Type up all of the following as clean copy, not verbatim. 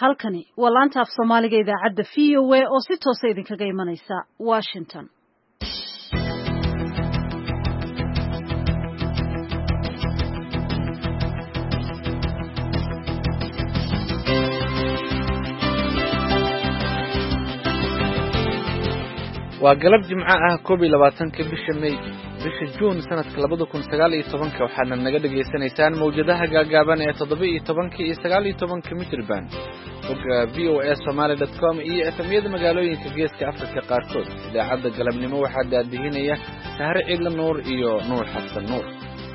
halkani waa laanta af Soomaaliga idaacadda VOA oo si toos ah idinkaga imanaysa Washington. waa galab jimco ah 22 bisha May bisha June sanadka 2019 waxaana naga dhageysanaysaan mawjadaha gaagaaban ee 17 iyo 19 mitir band voasomali.com iyo efemyada magaalooyinka geeska Afrika qaarkood. idaacadda galabnimo waxaa daadihinaya Sahre Ciidla Nuur iyo Nuur Xasan Nuur.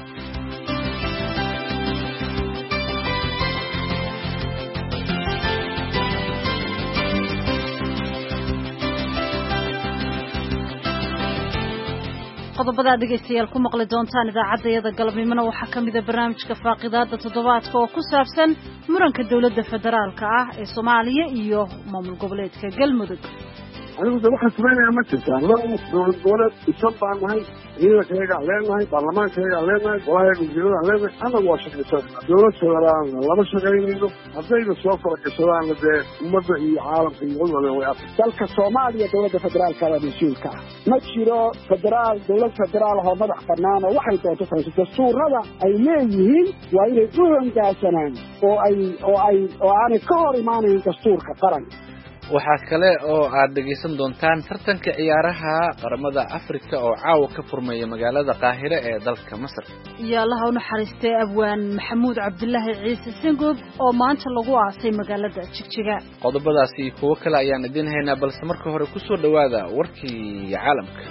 qodobada dhageystayaal ku maqli doontaan idaacadda galabnimona waxaa kamid ah barnaamijka faaqidaada toddobaadka oo ku saabsan muranka dawladda federaalka ah ee Soomaaliya iyo maamul goboleedka Galmudug. anigu waxaan sameeyaa ma jirtaan dowlad goboleed isan baan nahay ciidankayaga leenahay baarlamaankayaga leenahay golaha wasiirada leenahay anagu waa shaqaysanaa dowlad federaalna lama shaqaynayno haddayna soo faragashadaanna dee ummadda iyo caalamka iyo wadwada way arka dalka Soomaaliya dowladda federaalka waa mas-uulka ah ma jiro federaal dowlad federaal oo madax bannaan oo waxay doonto sayso dastuurada ay leeyihiin waa inay u hoggaansanaan oo aanay ka hor imaanayn dastuurka qaranka. waxaa kale oo aad dhageysan doontaan tartanka ciyaaraha qaramada Afrika oo caawa ka furmaya magaalada Qaahire ee dalka Masar. iyo Allah u naxariistay abwaan Maxamuud Cabdullaahi Ciise Sengob oo maanta lagu aasay magaalada Jigjiga. qodobadaasi kuwa kale ayaan idin haynaa balse marka hore ku soo dhawaada warkii caalamka.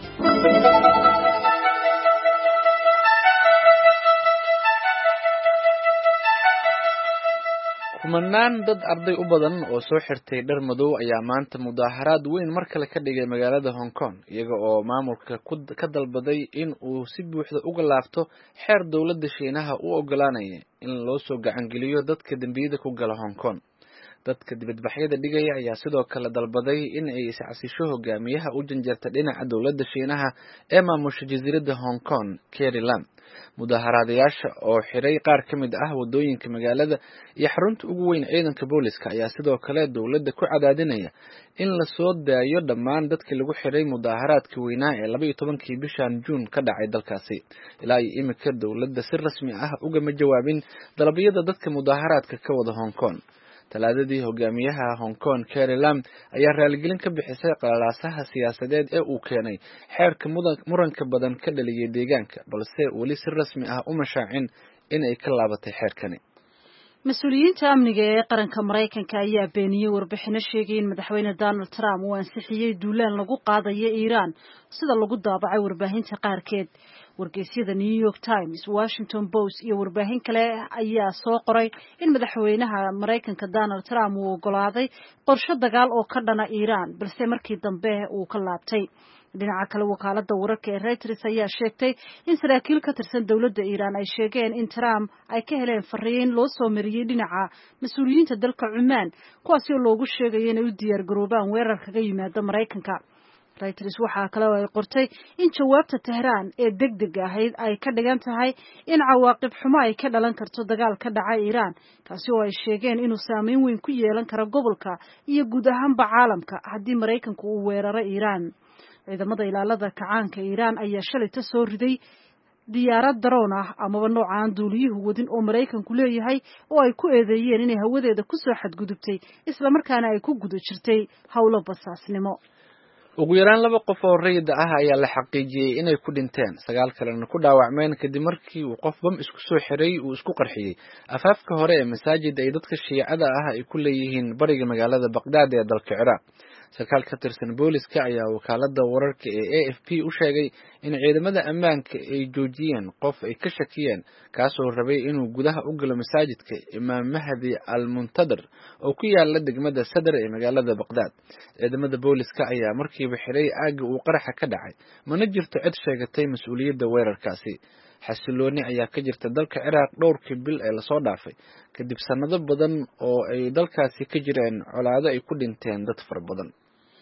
kumanaan dad arday u badan oo soo xirtay dhar madow ayaa maanta mudaaharaad weyn mar kale ka dhigay magaalada Hong Kong iyaga oo maamulka ka dalbaday in uu si buuxda uga laabto xeer dawladda Shiinaha u ogolaanaya in loo soo gacan geliyo dadka dambiyada ku gala Hong Kong. dadka dibadbaxyada dhigaya ayaa sidoo kale dalbaday in ay iscasisho hogaamiyaha u janjeerta dhinaca dawladda Shiinaha ee maamusha jasiiradda Hong Kong Carrie Lam. mudaaharaadayaasha oo xiray qaar ka mid ah wadooyinka magaalada iyo xarunta ugu weyn ciidanka booliska ayaa sidoo kale dawladda ku cadaadinaya in la soo daayo dhammaan dadkii lagu xiray mudaaharaadka weynaa ee 12 bishan June ka dhacay dalkaasi. ilaa iyo imika dawladda si rasmi ah ugama jawaabin dalabyada dadka mudaaharaadka ka wada Hong Kong. talaadadii hogaamiyaha Hong Kong Carrie Lam ayaa raaligelin ka bixisay qalaasaha siyaasadeed ee uu keenay xeerka muranka badan ka dhaliyay deegaanka balse wali si rasmi ah uma shaacin in ay ka laabatay xeerkani. mas-uuliyiinta amniga ee qaranka Mareykanka ayaa beeniyay warbixino sheegay in madaxweyne Donald Trump uu ansixiyay duulaan lagu qaadayo Iran sida lagu daabacay warbaahinta qaarkeed. wargeysyada New York Times, Washington Post iyo warbaahin kale ayaa soo qoray in madaxweynaha Mareykanka Donald Trump uu ogolaaday qorshe dagaal oo ka dhana Iran balse markii dambe uu ka laabtay. dhinaca kale wakaaladda wararka ee Reuters ayaa sheegtay in saraakiil ka tirsan dawladda Iran ay sheegeen in Trump ay ka heleen fariin loo soo mariyay dhinaca mas'uuliyiinta dalka Cumaan kuwaasi oo loogu sheegay inay u diyaar garoobaan weerar kaga yimaada Mareykanka. Reuters waxaa kale oo ay qortay in jawaabta Tehran ee degdeg ahayd ay ka dhigan tahay in cawaaqib xumo ay ka dhalan karto dagaal ka dhaca Iran kaasi oo ay sheegeen inuu saameyn weyn ku yeelan karo gobolka iyo guud ahaanba caalamka haddii Mareykanku uu weeraro Iran. ciidamada ilaalada kacaanka Iran ayaa shalay soo riday diyaarad drone ah amaba nooc aan duuliyuhu wadin oo Mareykanku leeyahay oo ay ku eedeeyeen inay hawadeeda ku soo xadgudubtay isla markaana ay ku guda jirtay hawlo basaasnimo. ugu yaraan 2 qof oo rayid ah ayaa la xaqiijiyay inay ku dhinteen 9 kalena ku dhaawacmeen kadib markii uu qof bam isku soo xiray uu isku qarxiyay afaafka hore ee masaajid ay dadka Shiicada ah ay ku leeyihiin bariga magaalada Baghdad ee dalka Ciraaq. sarkaal ka tirsan booliska ayaa wakaaladda wararka ee AFP u sheegay in ciidamada ammaanka ay joojiyeen qof ay ka shakiyeen kaasoo rabay inuu gudaha u galo masaajidka Imaam Mahdi al-Muntadir oo ku yaala degmada Sadr ee magaalada Baghdad. ciidamada booliska ayaa markiiba xiray aagga uu qaraxa ka dhacay mana jirto cid sheegatay mas'uuliyadda weerarkaasi. xasilooni ayaa ka jirta dalka Ciraaq dhowrkii bil ee la soo dhaafay kadib sanado badan oo ay dalkaasi ka jireen colaado ay ku dhinteen dad fara badan.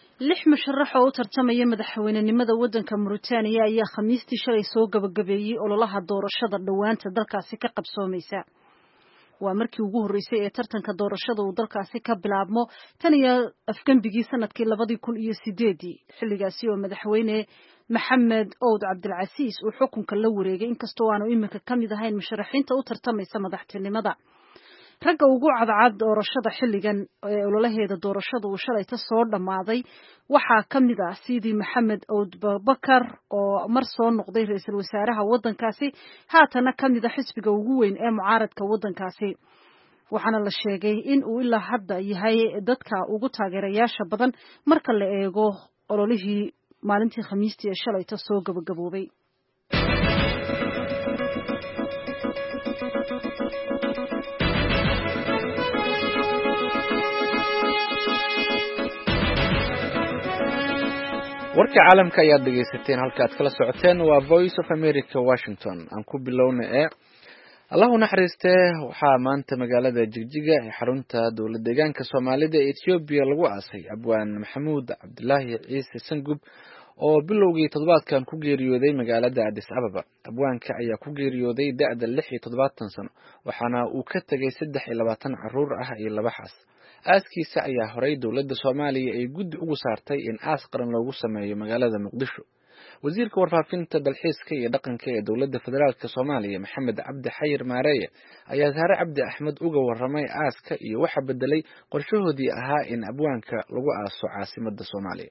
6 musharax oo u tartamaya madaxweynenimada waddanka Mauritania ayaa Khamiistii shalay soo gabagabeeyay ololaha doorashada dhawaanta dalkaasi ka qabsoomaysa. waa markii ugu horreysay ee tartanka doorashada uu dalkaasi ka bilaabmo tan iyo afgembigii sanadkii 2008 xilligaasi oo madaxweyne maxamed oud cabdilcasiis uu xukunka la wareegay inkastoo aanu iminka ka mid ahayn musharaxiinta u tartamaysa madaxtinimada ragga ugu cadcad doorashada xilligan ee ololaheeda doorashada uu shalayta soo dhammaaday waxaa ka mid ah sidii maxamed oud babakar oo mar soo noqday ra-iisul wasaaraha waddankaasi haatana ka mid a xisbiga ugu weyn ee mucaaradka waddankaasi waxaana la sheegay in uu ilaa hadda yahay dadka ugu taageerayaasha badan marka la eego ololihii maalintii khamiistii ee shalayta soo gabagaboobay warka caalamka ayaad dhegaysateen halka aad kala socoteen waa Voice of America Washington aan ku bilowna Allahu naxariistee waxaa maanta magaalada Jigjiga ee xarunta dowlad deegaanka Soomaalida ee Ethiopia lagu aasay abwaan Maxamuud Cabdullaahi Ciise Sangub oo bilowgii toddobaadkan ku geeriyooday magaalada Addis Ababa abwaanka ayaa ku geeriyooday da'da 76 sano waxaana uu ka tagay 23 caruur ah iyo 2 xaas aaskiisa ayaa horay dowladda Soomaaliya ay guddi ugu saartay in aas qaran loogu sameeyo magaalada Muqdisho wasiirka warfaafinta dalxiiska iyo dhaqanka ee dowladda federaalka Soomaaliya Maxamed Cabdi Xayir Maareeye ayaa Zahra Cabdi Axmed uga warramay aaska iyo waxa bedelay qorshahoodii ahaa in abwaanka lagu aaso caasimadda Soomaaliya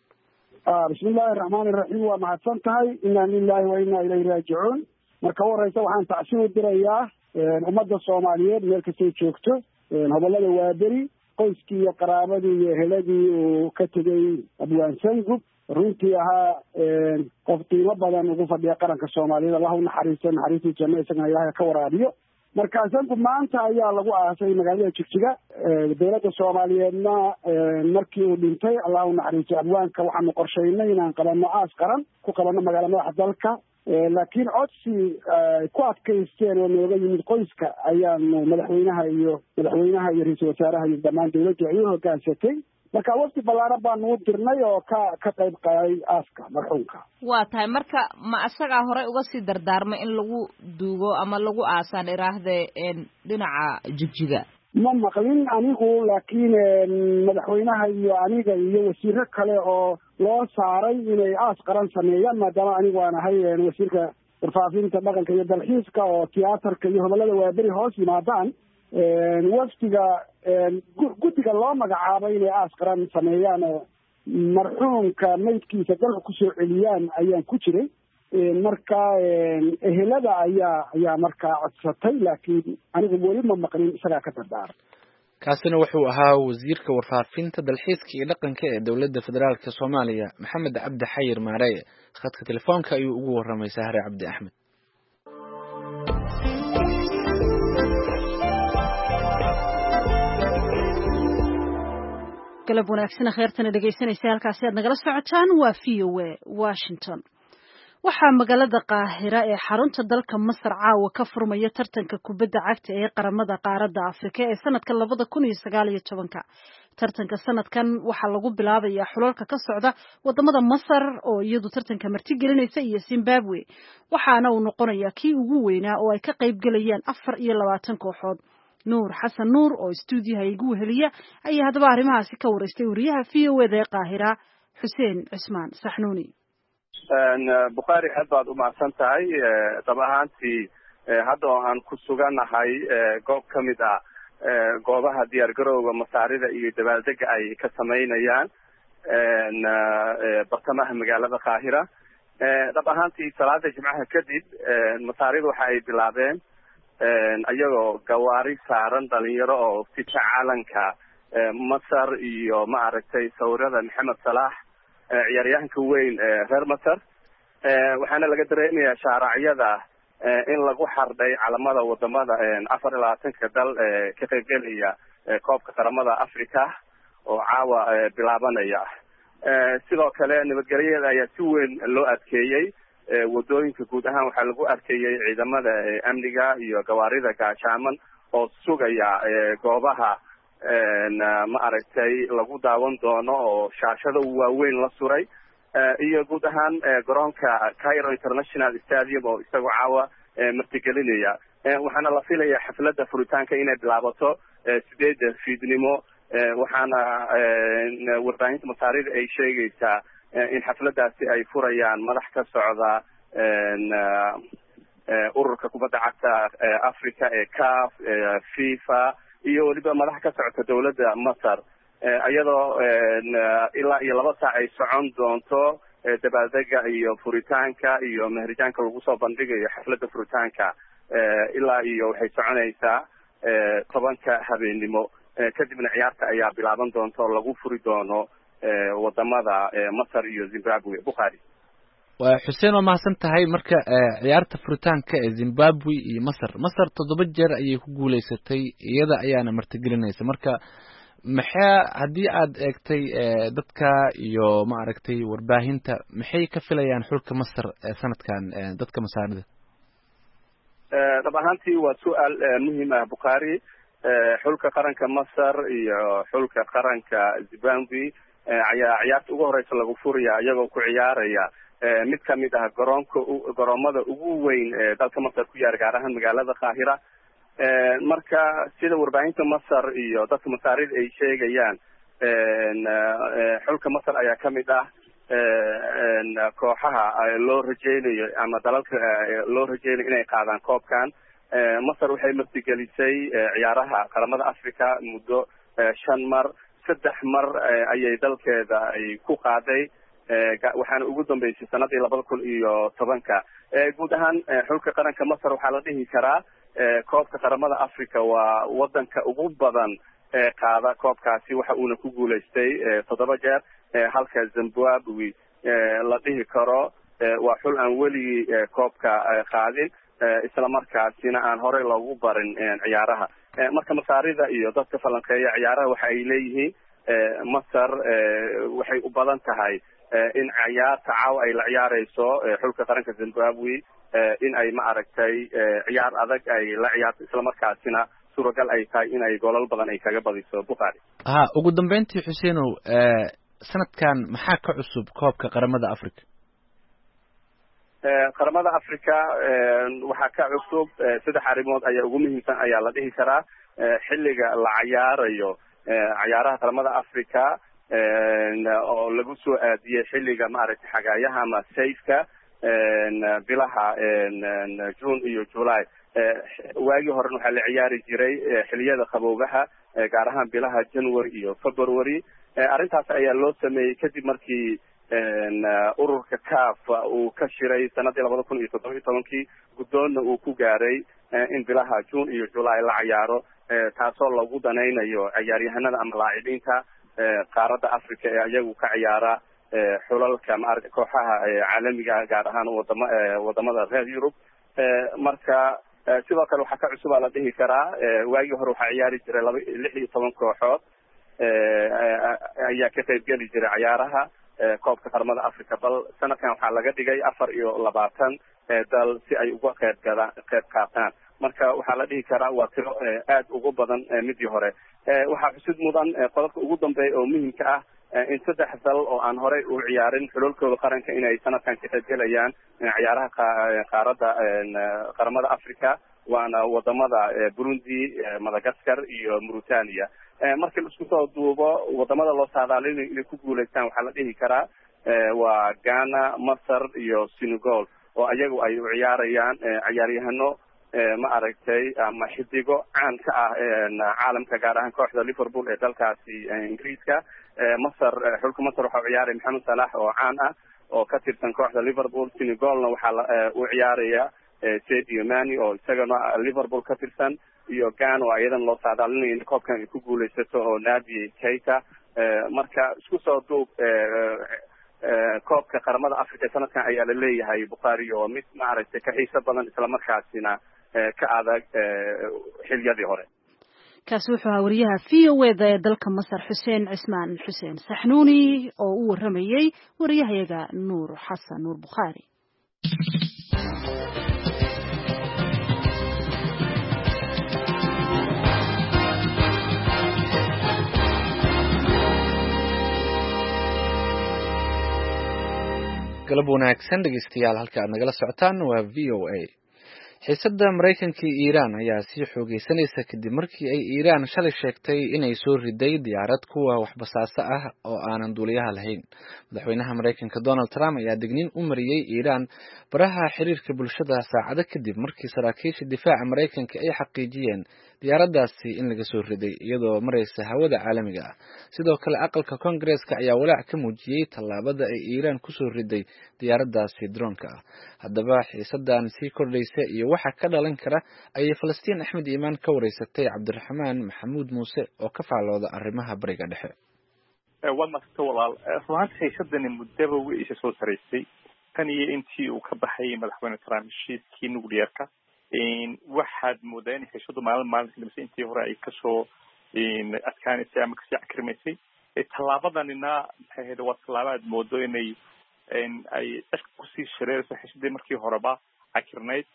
bismillahir rahmaanir rahiim waa mahadsantahay inna lillahi wa inna ilayhi raaji'uun marka waraysa waxaan tacsiin u dirayaa ummadda Soomaaliyeed meel kasta joogto gobolada Waaberi qoyskii iyo qaraabadii iyo eheladii uu ka tegay abwaan Sangub runtii ahaa qof qiimo badan ugu fadhiya qaranka Soomaaliyeed Allahu naxariisto janno isagana Ilaahay ka waraabiyo marka Sangub maanta ayaa lagu aasay magaalada Jigjiga dowladda Soomaaliyeedna markii uu dhintay Allahu naxariisto abwaanka waxaanu qorsheynay inaan qabanno aas qaran ku qabanno magaalada madaxda dalka laakiin codsi ku adkaysteen oo nooga yimid qoyska ayaanu madaxweynaha iyo ra'iisul wasaaraha iyo dhammaan dowladda ay u hoggaansatay marka waqti ballaaran baanu u dirnay oo ka qayb qaaday aaska marxuumka waa tahay marka ma asaga hore uga sii dardaarmay in lagu duugo ama lagu aasaan iraahde dhinaca Jigjiga ma maqlin anigu laakiin madaxweynaha iyo aniga iyo wasiiro kale oo loo saaray inay aas qaran sameeyaan maadaama anigu aan ahay wasiirka warfaafinta dhaqanka iyo dalxiiska oo tiyaatarka iyo hobolada Waaberi hoos yimaadaan waftiga guddiga loo magacaabay inay aas qaran sameeyaan oo marxuumka maydkiisa dalka kusoo celiyaan ayaan ku jiray marka ehelada ayaa markaa codsatay laakiin anigu weli ma maqlin isagaa ka dardaaran kaasina wuxuu ahaa wasiirka warfaafinta dalxiiska iyo dhaqanka ee dowladda federaalka Soomaaliya Maxamed Cabdi Xayir Maareeye khadka telefoonka ayuu ugu warramay Zahra Cabdi Axmed galab wanaagsan khayrtana dhegaysanaysa halkaasi aad nagala socotaan waa VOA Washington waxaa magaalada Qaahira ee xarunta dalka Masar caawa ka furmaya tartanka kubadda cagta ee qaramada qaaradda Afrika ee sanadka 2019 tartanka sanadkan waxaa lagu bilaabayaa xulalka ka socda wadamada Masar oo iyadu tartanka martigelinaysa iyo Zimbabwe waxaana uu noqonayaa kii ugu weynaa oo ay ka qayb galayaan 24 kooxood Nuur Xasan Nuur oo stuudiyaha igu heliya ayaa hadaba arrimahaasi ka wareystay wariyaha VOA ee Qaahira Xuseen Cismaan Saxnuuni Bukhari aad baad u mahadsantahay dab ahaantii hadda aan ku suganahay goob ka mid ah goobaha diyaargarowga masaarida iyo dabaaldega ay ka sameynayaan bartamaha magaalada Qaahira dab ahaantii salaada jimcaha kadib masaarida waxa ay bilaabeen ayagoo gawaari saaran dhalinyaro oo sita calanka Masar iyo maaragtay sawirada Maxamed Salaah ciyaaryahanka weyn reer Masar waxaana laga dareemayaa shaaracyada in lagu xardhay calamada wadamada 24 dal ka qaybgalaya koobka qaramada Afrika oo caawa bilaabanaya sidoo kale nabadgelyada ayaa si weyn loo adkeeyay wadooyinka guud ahaan waxaa lagu arkayay ciidamada amniga iyo gawaarida gaashaaman oo sugaya goobaha ma aragtay lagu daawan doono oo shaashada waaweyn la suray iyo guud ahaan garoonka Cairo International Stadium oo isagu caawa martigelinaya waxaana la filayaa xafladda furitaanka inay bilaabato 8 fiidnimo waxaana warbaahinta masaarida ay sheegaysaa in xafladdaasi ay furayaan madax ka socda ururka kubadda cagta Africa ee CAF FIFA iyo waliba madax ka socota dawladda Masar iyadoo ilaa iyo 2 saac ay socon doonto dabaaldega iyo furitaanka iyo mahrijaanka lagu soo bandhigayo xafladda furitaanka ilaa iyo waxay soconaysaa 10 habeenimo kadibna ciyaarta ayaa bilaaban doonta oo lagu furi doono wadamada Masar iyo Zimbabwe. Bukhari waa Xuseen oo mahadsan tahay marka ciyaarta furitaanka ee Zimbabwe iyo Masar 7 jeer ayay ku guuleysatay iyada ayaana martigelinaysa marka maxaa hadii aad eegtay dadka iyo ma aragtay warbaahinta maxay ka filayaan xulka Masar sanadkan dadka Masaarida dabahantii waa su'aal muhiim ah Bukhari xulka qaranka Masar iyo xulka qaranka Zimbabwe ayaa ciyaarta ugu horeysa lagu furaya iyagoo ku ciyaaraya mid kamid ah garoomada ugu weyn ee dalka Masar ku yaar gaar ahaan magaalada Qaahira marka sida warbaahinta Masar iyo dadka Masaarida ay sheegayaan xulka Masar ayaa kamid ah kooxaha loo rajeynayo ama dalalka loo rajeynayo inay qaadaan koobkan Masar waxay martigelisay ciyaaraha qaramada Afrika muddo 5 mar 3 mar ayay dalkeeda ay ku qaaday waxaana ugu dambeysay sanadii 2010 guud ahaan xulka qaranka Masar waxaa la dhihi karaa koobka qaramada Afrika waa wadanka ugu badan qaada koobkaasi waxa uuna ku guuleystay 7 jeer halka Zimbabwe la dhihi karo waa xul aan weli koobka qaadin isla markaasina aan horey loogu barin ciyaaraha marka Masaarida iyo dadka falanqeeya ciyaaraha waxa ay leeyihiin Masar waxay u badan tahay in ciyaarta caaw ay la ciyaareyso xulka qaranka Zimbabwe in ay ma aragtay ciyaar adag ay la ciyaarto isla markaasina suuragal ay tahay in ay goolal badan ay kaga badiso Bukhari ugu dambeyntii Xuseenow sanadkan maxaa ka cusub koobka qaramada Afrika qaramada Afrika waxaa ka cusub 3 arrimood ayaa ugu muhiimsan ayaa la dhihi karaa xilliga la ciyaarayo ciyaaraha qaramada Afrika oo lagu soo aadiyay xilliga ma aragtay xagaayaha ama sayfka bilaha June iyo July waagi hore waxa la ciyaari jiray xilliyada qabowgaha gaar ahaan bilaha January iyo February arrintaas ayaa loo sameeyay kadib markii ururka CAF uu ka shiray sanadii 2017 gudoonna uu ku gaaray in bilaha June iyo July la ciyaaro taasoo lagu danaynayo ciyaaryahanada ama laacibiinta qaaradda Afrika ee ayagu ka ciyaara xulalka kooxaha caalamiga gaar ahaan wadamada reer Yurub marka sidoo kale waxa ka cusub la dhihi karaa waagi hore waxa ciyaari jiray 16 kooxood ayaa ka qayb gali jiray ciyaaraha koobka qaramada Afrika bal sanadkan waxa laga dhigay 24 dal si ay uga qayb qaataan marka waxa la dhihi karaa waa tiro aad ugu badan midii hore waxa xusid mudan qodobka ugu dambeeya oo muhiimka ah in 3 dal oo aan horey u ciyaarin xululkooda qaranka inay sanadkan ka qayb galayaan ciyaaraha qaramada Afrika waana wadamada Burundi, Madagascar iyo Mauritania marka la isku soo duubo wadamada loo saadaalinayo inay ku guuleystaan waxa la dhihi karaa waa Ghana, Masar iyo Senegal oo ayagu ay u ciyaarayaan ciyaaryahano ma aragtay ama xidigo caan ka ah caalamka gaar ahaan kooxda Liverpool ee dalkaasi Ingiriiska Masar xulka Masar waxa ciyaaray Mohamed Salah oo caan ah oo ka tirsan kooxda Liverpool Senegalna waxa uu ciyaaraya Sadio Mane oo isagana Liverpool ka tirsan iyo Ghana oo ayadan loo saadaalinayo in koobkan ay ku guuleysato oo Naby Keita marka isku soo duub koobka qaramada Afrika sanadkan ayaa la leeyahay Bukhari oo mid ma aragtay ka xiiso badan isla markaasina ka adag xilliyadii hore kaasi wuxuu ahaa wariyaha VOA ee dalka Masar Xuseen Cismaan Xuseen Saxnuuni oo u waramayay wariyahayaga Nuur Xasan Nuur Bukhari galab wanaagsan dhegeystayaal halka aad nagala socotaan waa VOA xiisadda Maraykanka iyo Iiraan ayaa sii xoogeysanaysa kadib markii ay Iiraan shalay sheegtay inay soo riday diyaarad kuwa waxbasaasa ah oo aanan duuliyaha lahayn. Madaxweynaha Maraykanka Donald Trump ayaa digniin u mariyay Iiraan baraha xiriirka bulshada saacado kadib markii saraakiisha difaaca Maraykanka ay xaqiijiyeen diyaaraddaasi in laga soo riday iyadoo maraysa hawada caalamiga ah. Sidoo kale aqalka Koongareeska ayaa walaac ka muujiyay tallaabada ay Iiraan ku soo riday diyaaraddaasi droonka ah. Haddaba xiisaddan sii kordhaysa iyo waxa ka dhalan kara ayay Falastiin Axmed Iimaan ka wareysatay Cabdiraxmaan Maxamuud Muuse oo ka faalooda arrimaha Bariga Dhexe. Waa maasta walaal ruuxaanta xiisadani muddaba way isa soo saraysay tan iyo intii uu ka baxay madaxweyne Trump heshiiskii nuclearka waxaad moodaa in xiisadu maalin dambe intii hore ay kasoo adkaanaysay ama kasii cakrimaysay tallaabadanina maxay ahayd waa tallaabo aad moodo inay ay dadka kusii shareerayso xiisadii markii horeba cakirnayd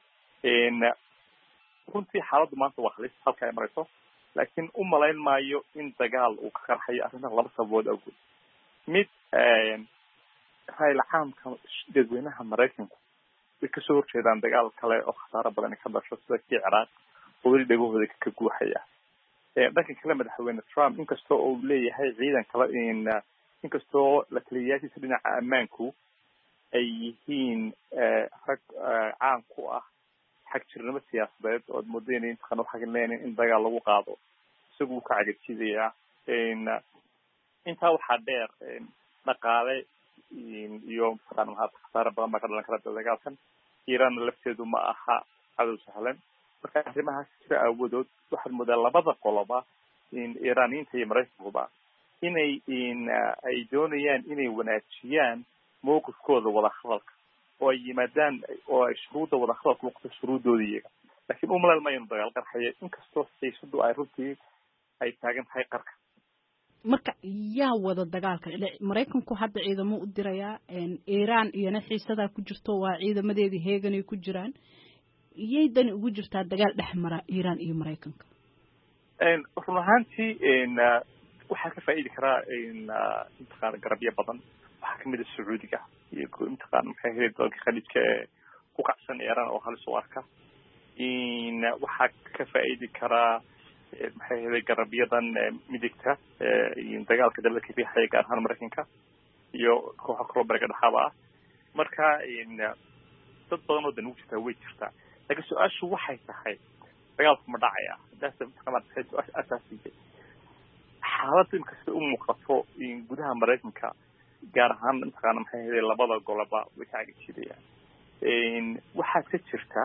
runtii xaaladdu maanta waa halis halka ay marayso laakiin u malayn maayo in dagaal uu ka qarxayo arrintan laba sababood awgood mid raayil caamka dadweynaha Maraykanku way kasoo horjeedaan dagaal kale oo khasaaro badan ka dhasho sida kii Ciraaq oo weli dhagahooda ka guuxaya dhanka kale madaxweyne Trump inkastoo uu leeyahay ciidan kale inkastoo la taliyayaashiisa dhinaca ammaanku ay yihiin rag caan ku ah xag jirnimo siyaasadeed oo moodeen intaan waxa leeyahay in dagaal lagu qaado isagu ka cagajidaya inta waxa dheer dhaqaale iyo faqan khasaaro badan ka dhalan kara dagaalkan Iiraan lafteedu ma aha cadow sahlan marka arrimahaas sida awoodood waxaad moodaa labada qoloba Iiraaniyiinta iyo Maraykankuba inay ay doonayaan inay wanaajiyaan mowqifkooda wada hadalka oo ay yimaadaan oo ay shuruudda wada hadalka noqoto shuruuddooda iyaga laakiin u malayn maayo dagaal qarxaya inkastoo xiisadu ay runtii ay taagan tahay qarka marka yaa wada dagaalka Maraykanku hadda ciidamo u dirayaa Iiraan iyana xiisada ku jirto waa ciidamadeedii heegan ku jiraan iyaydan ugu jirtaa dagaal dhexmara Iiraan iyo Maraykanka run ahaantii waxaa ka faa'iidi karaa inta garabyo badan waxaa kamid ah Sacuudiga iyo inta maxay ahayd dalka Khaliijka ku kacsan Iiraan oo halis u arka waxaa ka faa'iidi karaa maxay ahayd garabyadan midigta dagaalka dalka ka bixaya gaar ahaan Maraykanka iyo kooxo kale Bariga Dhexe ah marka dad badan oo dan u jirta way jirtaa laakiin su'aashu waxay tahay dagaalku ma dhacaya daasta inta su'aasha asaasiga xaaladda inkasta u muuqato gudaha Maraykanka gaar ahaan inta maxay ahayd labada goloba way ka cagajidayaan waxaa ka jirta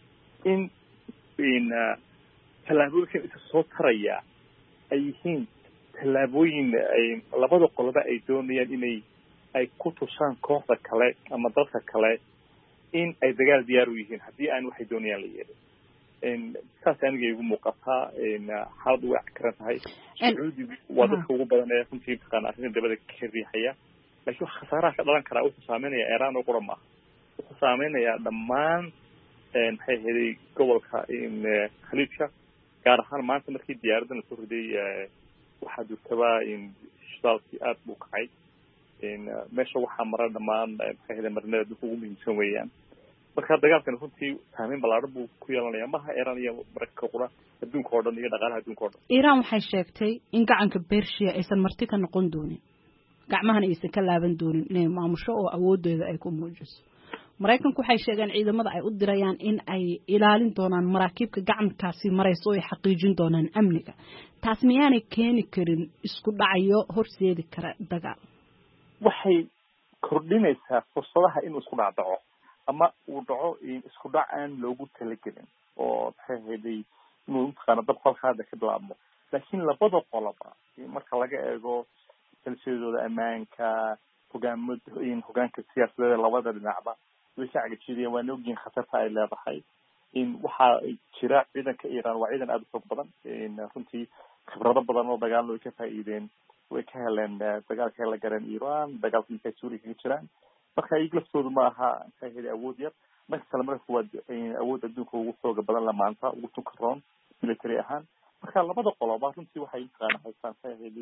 in tallaabooyinka inta soo taraya ay yihiin tallaabooyin labada qoloba ay doonayaan inay ay ku tusaan kooxda kale ama dadka kale in ay dagaal diyaar u yihiin haddii aan waxay doonayaan la yeelin saas aniga igu muuqataa xaaladdu way cakaran tahay Sacuudigu waa dadka ugu badan ee runtii taqaan arrinta dabada ka riixaya laakiin khasaaraha ka dhalan karaa wuxuu saameynaya Iiraan oo quran maaha wuxuu saameynayaa dhammaan maxay ahayd gobolka Khaliijka gaar ahaan maanta markii diyaaraddan la soo riday waxaa jirtaba shidaalkii aad buu kacay meesha waxaa mara dhammaan maxay ahayd marnada dadka ugu muhiimsan weeyaan marka dagaalkan runtii saameyn ballaaran buu ku yeelanayaa maha Iiraan iyo Maraykanka qura adduunka oo dhan iyo dhaqaalaha adduunka oo dhan Iiraan waxay sheegtay in gacanka Bershiya aysan marti ka noqon doonin gacmahana aysan ka laaban doonin inay maamusho oo awoodeeda ay ku muujiso Maraykanku waxay sheegeen ciidamada ay u dirayaan in ay ilaalin doonaan maraakiibka gacankaasi marayso oo ay xaqiijin doonaan amniga taas miyaanay keeni karin isku dhacayo horseedi kara dagaal waxay kordhinaysaa fursadaha inuu isku dhaco ama uu dhaco isku dhac aan loogu talagelin oo maxay ahayd inuu inta dab halkaada ka bilaabmo laakiin labada qoloba marka laga eego silsiladooda ammaanka hogaanka siyaasadeed labada dhinacba way ka cagajidayaan waana ogyihiin khatarta ay leedahay waxaa jira ciidanka Iiraan waa ciidan aad u xoog badan runtii khibrado badan oo dagaallo way ka faa'iideen way ka heleen dagaalka la garan Iiraan dagaalka markay Suuriya kaga jiraan marka iyaga laftoodu ma aha maxay ahayd awood yar marka kale marka waa awood adduunka ugu xooga badan la maanta ugu tunkaroon military ahaan marka labada qoloba runtii waxay intaan haystaan maxay ahayd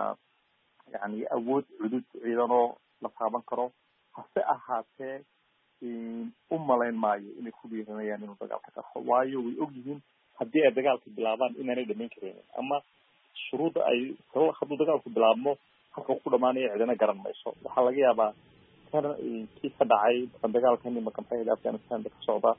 yani awood cudud ciidan oo la taaban karo hase ahaatee u malayn maayo inay ku dhiiranayaan inuu dagaalka qarxo waayo way ogyihiin haddii ay dagaalka bilaabaan inaanay dhamayn karaynin ama shuruudda ay hadduu dagaalku bilaabmo halka ku dhamaanaya cidina garan mayso waxaa laga yaabaa kii ka dhacay dagaalkan imanka maxay ahayd Afghanistan ka socda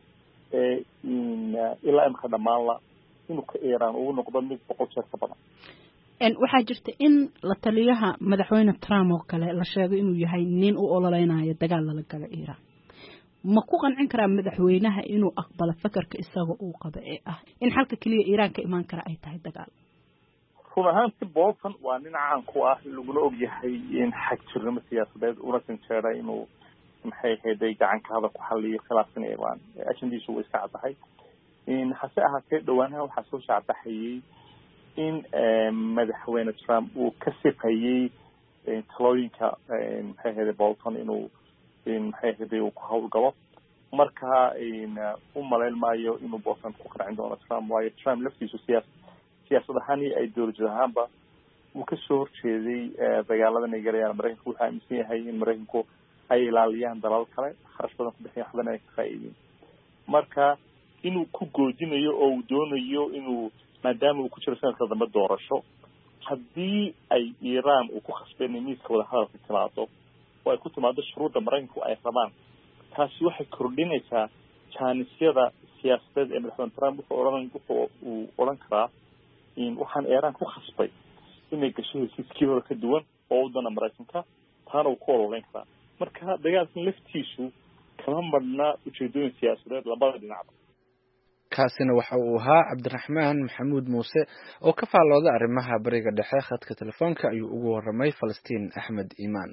ilaa imka dhamaanla inuu ka Iran uu noqdo mid 100 jeer ka badan waxaa jirta in la taliyaha madaxweyne Trump oo kale la sheegay inuu yahay nin u ololeynayo dagaal la gala Iran ma ku qancin karaa madaxweynaha inuu aqbalo fakarka isaga uu qabo ee ah in xalka kaliya Iran ka iman kara ay tahay dagaal run ahaanti Bolton waa nin caan ku ah laguna og yahay in xag jirnimo siyaasadeed una sanjeeray inuu maxay ahayd gacan ka hada ku xalliyo khilaafkan Iran ajandiisu way iska cadahay in hase ahaatee dhawaanaha waxaa soo shaabaxayay in madaxweyne Trump uu ka sifayay talooyinka maxay ahayd Bolton inuu maxay ahayd uu ku hawlgalo marka u malayn maayo inuu Bolton ku qaracin doono Trump waayo Trump laftiisu siyaasad ahaan ay dowlad ahaanba uu ka soo horjeeday dagaalada Nigeria Mareykanku waxa aaminsan yahay in Mareykanku ay ilaaliyaan dalal kale kharash badan ku bixiyaan waxbana ay ka faa'iideen marka inuu ku goodinayo oo uu doonayo inuu maadaama uu ku jiro sanadka dambe doorasho haddii ay Iran uu ku khasbeen miiska wada hadalka timaado oo ay ku timaado shuruudda Mareykanku ay rabaan taasi waxay kordhinaysaa jaanisyada siyaasadeed ee madaxweyne Trump wuxuu oran karaa in waxaan Iran ku khasbay inay gasho heshiiskii hore ka duwan oo wadana Mareykanka taana uu ku ololeyn karaa marka dagaalkan laftiisu kama marna ujeedooyin siyaasadeed labada dhinacba kaasina waxa uu ahaa Cabdiraxmaan Maxamuud Muuse oo ka faalooda arrimaha bariga dhexe khadka telefoonka ayuu ugu waramay Falastiin Axmed Iimaan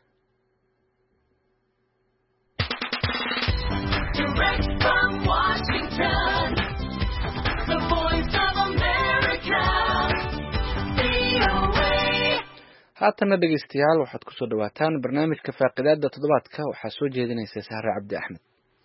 haatana dhegeystayaal waxaad ku soo dhawaataan barnaamijka faaqidaada toddobaadka waxaa soo jeedinaysa Sahra Cabdi Axmed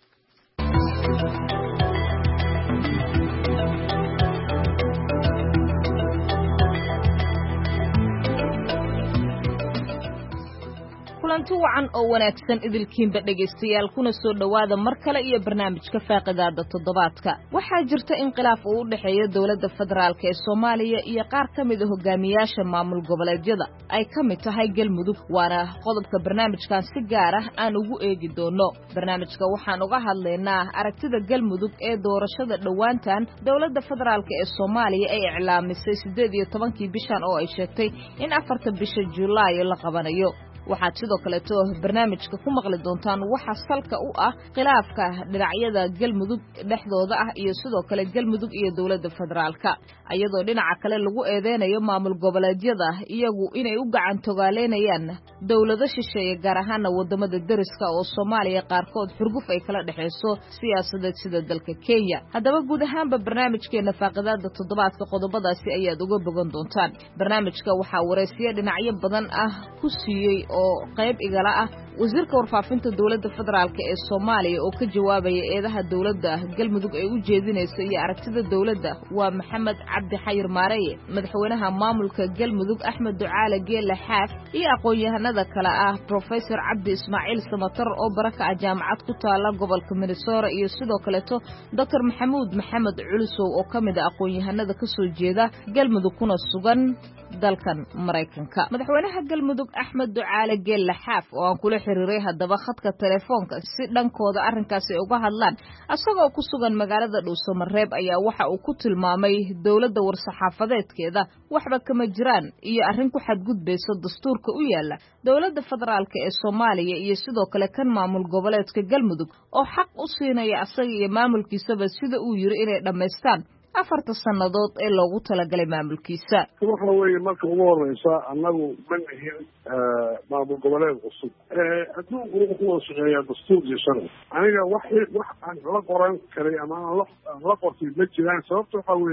kulanti wacan oo wanaagsan idilkiinba dhegaystayaal kuna soo dhawaada mar kale iyo barnaamijka faaqidaada toddobaadka waxaa jirta in khilaaf uu u dhaxeeyo dowladda federaalka ee Soomaaliya iyo qaar ka mid ah hogaamiyaasha maamul goboleedyada ay ka mid tahay Galmudug waana qodobka barnaamijkan si gaar ah aan ugu eegi doono barnaamijka waxaan uga hadlaynaa aragtida Galmudug ee doorashada dhawaantan dowladda federaalka ee Soomaaliya ay iclaamisay 18 bishan oo ay sheegtay in 4 bisha Juulaay la qabanayo waxaad sidoo kale barnaamijka ku maqli doontaan waxa salka u ah khilaafka dhinacyada Galmudug dhexdooda ah iyo sidoo kale Galmudug iyo dowladda federaalka ayadoo dhinaca kale lagu eedeynayo maamul goboleedyada iyagu inay u gacan togaaleynayaan dowlado shisheeye gaar ahaan wadamada dariska oo Soomaaliya qaarkood xurguf ay kala dhaxayso siyaasadeed sida dalka Kenya haddaba guud ahaanba barnaamijkeena faaqidaada toddobaadka qodobadaasi ayaad uga bogan doontaan barnaamijka waxaa wareysiyo dhinacyo badan ah ku siiyay oo qayb igala ah wasiirka warfaafinta dowladda federaalka ee Soomaaliya oo ka jawaabaya eedaha dowladda Galmudug ay u jeedinayso iyo aragtida dowladda waa Maxamed Cabdi Xayir Maareeye madaxweynaha maamulka Galmudug Axmed Ducaale Geele Xaaf iyo aqoon-yahanada kale ah Professor Cabdi Ismaaciil Samatar oo baraka jaamacad ku taala gobolka Minnesota iyo sidoo kale Dr. Maxamuud Maxamed Culusow oo kamid ah aqoon-yahanada ka soo jeeda Galmudug kuna sugan dalkan Mareykanka madaxweynaha Galmudug Axmed Ducaale Geele Xaaf oo aan kula xiriiray hadaba khadka telefoonka si dhankooda arrinkaasi uga hadlaan asagoo ku sugan magaalada Dhuusamareeb ayaa waxa uu ku tilmaamay dowladda war-saxaafadeedkeeda waxba kama jiraan iyo arrin ku xadgudbayso dastuurka u yaala dowladda federaalka ee Soomaaliya iyo sidoo kale kan maamul goboleedka Galmudug oo xaq u siinaya asaga iyo maamulkiisaba sida uu yiri inay dhameystaan 4 sanadood ee loogu talagalay maamulkiisa waxa weeye marka ugu horeysa annagu ma nihin maamul goboleed cusub adduunku wuxuu wada shaqeeyaa dastuur iyo sharci aniga wax aan la qoran karay ama aan la qortay ma jiraan sababta waxa weeye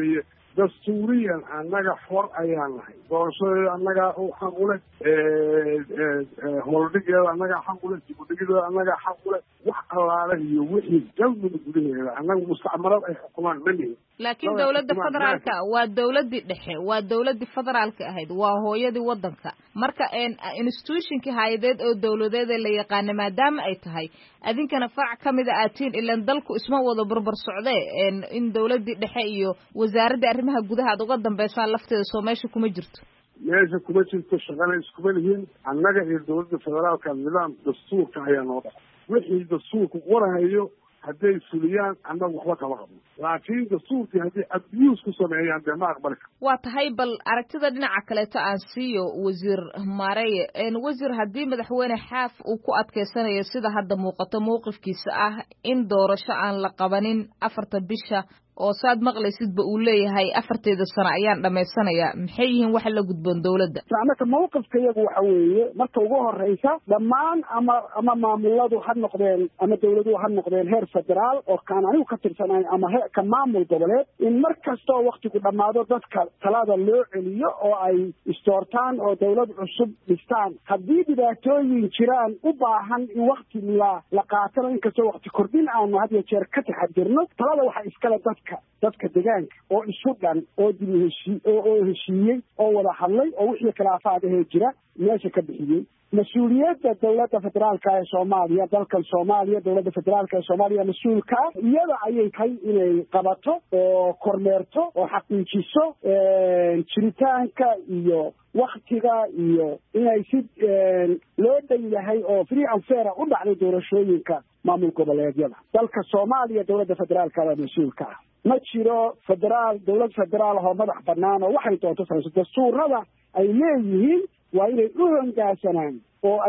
dastuuriyan annaga xor ayaan nahay doorashadeeda annagaa xaq u leh howldhigeeda annagaa xaq u leh dibudhigideeda annagaa xaq u leh wax allaale iyo wixii galmudug gudaheeda annaga mustacmarad ay xukumaan ma lihin laakiin dawladda federaalka waa dawladdii dhexe waa dawladdii federaalka ahayd waa hooyadii waddanka marka institutionkii hay-adeed oo dawladeed ee la yaqaana maadaama ay tahay adinkana farac ka mida aad tihiin ilaan dalku isma wada barbar socdee in dawladdii dhexe iyo wasaaraddii arrimaha gudaha aad uga dambeysaan lafteeda soo meesha kuma jirto meesha kuma jirto shaqana iskuma lihiin annaga iyo dawladda federaalka nidaam dastuurka ayaa noo dhaca wixii dastuurku qorahayo hadday fuliyaan annaga waxba kama qabno laakiin dastuurkii haddii abuse ku sameeyaan dee ma aqbali karo waa tahay bal aragtida dhinaca kaleeto aan siiyo wasiir maareye wasiir haddii madaxweyne xaaf uu ku adkeysanayo sida hadda muuqato mowqifkiisa ah in doorasho aan la qabanin 4 bisha oo saad maqlaysidba uu leeyahay 4 sano ayaan dhamaysanayaa maxay yihiin waxa la gudboon dawladda marka mowqifka iyagu waxa weeye marka ugu horeysa dhammaan ama maamuladu ha noqdeen ama dawladuhu ha noqdeen heer federaal oo kaan anigu ka tirsanayn ama ka maamul goboleed in mar kastoo waktigu dhammaado dadka talada loo celiyo oo ay istoortaan oo dawlad cusub dhistaan haddii dhibaatooyin jiraan u baahan in wakti la qaatano inkastoo wakti kordhin aanu had iyo jeer ka taxadirno talada waxa iskale dadka deegaanka oo isu dhan oo oo heshiiyey oo wada hadlay oo wixii khilaafaad ahee jira meesha ka bixiyey mas-uuliyadda dawladda federaalka ee soomaaliya dalkan soomaaliya dawladda federaalka ee soomaaliya mas-uulkaa iyada ayay tahay inay qabato oo kormeerto oo xaqiijiso jiritaanka iyo waktiga iyo inay si loo dhan yahay oo free and fair u dhacday doorashooyinka maamul goboleedyada dalka soomaaliya dawladda federaalka waa mas-uulka ah ma jiro dawlad federaal oo madax banaan oo waxay doonto samayso dastuurada ay leeyihiin waa inay u hoggaansanaan oo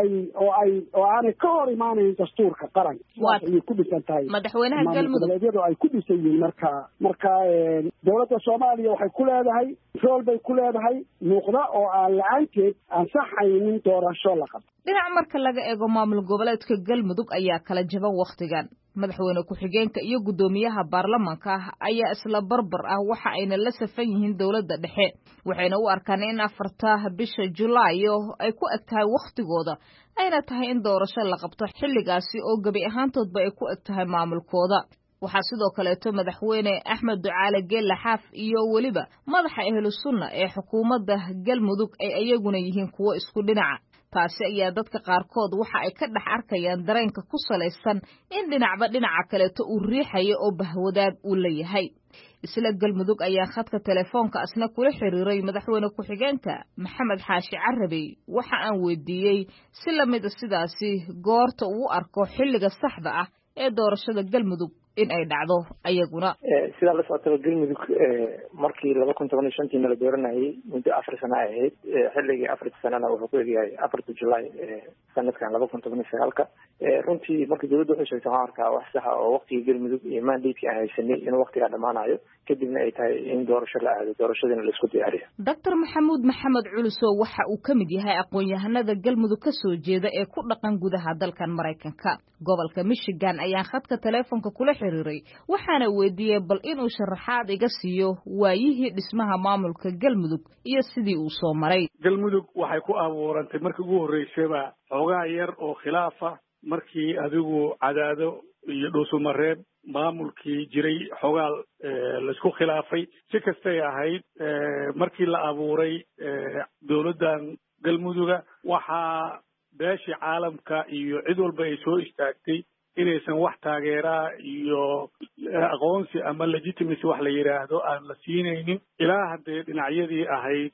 aanay ka hor imaanayn dastuurka qaranka ayay ku dhisan tahay madaxweynaha galmudug ay ku dhisan yihiin marka dawladda soomaaliya waxay ku leedahay rool bay ku leedahay muuqda oo aan la-aanteed ansaxaynin doorasho la qabto dhinac marka laga eego maamul goboleedka galmudug ayaa kala jaban wakhtigan madaxweyne ku-xigeenka iyo guddoomiyaha baarlamaanka ayaa isla barbar ah waxa ayna la safan yihiin dawladda dhexe waxayna u arkaan in 4 bisha Julaayo ay ku eg tahay wakhtigooda ayna tahay in doorasho la qabto xilligaasi oo gabi ahaantoodba ay ku eg tahay maamulkooda waxaa sidoo kaleeto madaxweyne Axmed Ducaale Geelle Xaaf iyo weliba madaxa Ahlu Sunna ee xukuumadda galmudug ay ayaguna yihiin kuwo isku dhinaca taasi ayaa dadka qaarkood waxa ay ka dhex arkayaan dareenka ku salaysan in dhinacba dhinaca kaleeto uu riixayo oo bahwadaag uu leeyahay isla galmudug ayaa khadka telefoonka asna kula xiriiray madaxweyne ku-xigeenka Maxamed Xaashi Carabey waxa aan weydiiyey si la mid sidaasi goorta uu arko xilliga saxda ah ee doorashada galmudug in ay dhacdo ayaguna sida la socota galmudug markii 2015 la dooranayay muddo 4 sano ahayd xilligii 4 sanana wuxuu ku eegayay 4 July sanadkan 2019 runtii markii dawladdu waxay sheegtay harka wax sax ah oo waqtiga galmudug iyo mandate ay haysanay in waqtiga dhamaanayo kadibna ay tahay in doorasho la aado doorashadana la isku diyaariyo Dr. Maxamuud Maxamed Culuso waxa uu ka mid yahay aqoon-yahanada galmudug ka soo jeeda ee ku dhaqan gudaha dalkan Mareykanka gobolka Michigan ayaa khadka telefoonka kula xiriiray waxaana weydiiyay bal inuu sharaxaad iga siiyo waayihii dhismaha maamulka galmudug iyo sidii uu soo maray galmudug waxay ku abuurantay markii ugu horeysayba xogaa yar oo khilaafa markii adigu cadaado iyo dhuusumareeb maamulkii jiray xogaal laisku khilaafay si kastay ahayd markii la abuuray dawladdan galmuduga waxaa beeshii caalamka iyo cid walba ay soo istaagtay inaysan wax taageeraa iyo aqoonsi ama legitimacy wax la yidhaahdo aan la siinaynin ilaa haddee dhinacyadii ahayd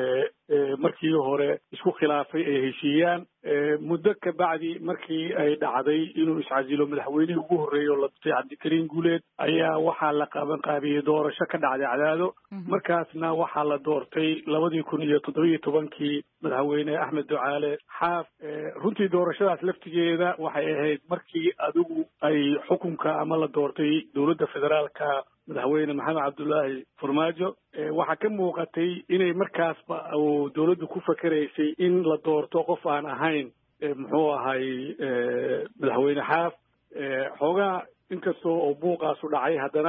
markii hore isku khilaafay ay heshiiyaan muddo ka bacdi markii ay dhacday inuu iscasilo madaxweynihii ugu horreeyay oo la dutay cabdikariin guuleed ayaa waxaa la qabanqaabiyey doorasho ka dhacday cadaado markaasna waxaa la doortay 2017 madaxweyne Axmed Ducaale Xaaf runtii doorashadaas laftigeeda waxay ahayd markii adigu ay xukunka ama la doortay dawladda federaalka madaxweyne Maxamed Cabdullaahi Farmaajo waxaa ka muuqatay inay markaasba uu dawladdu ku fakaraysay in la doorto qof aan ahayn muxuu ahay madaxweyne Xaaf xoogaa inkastoo oo buuqaasu dhacay haddana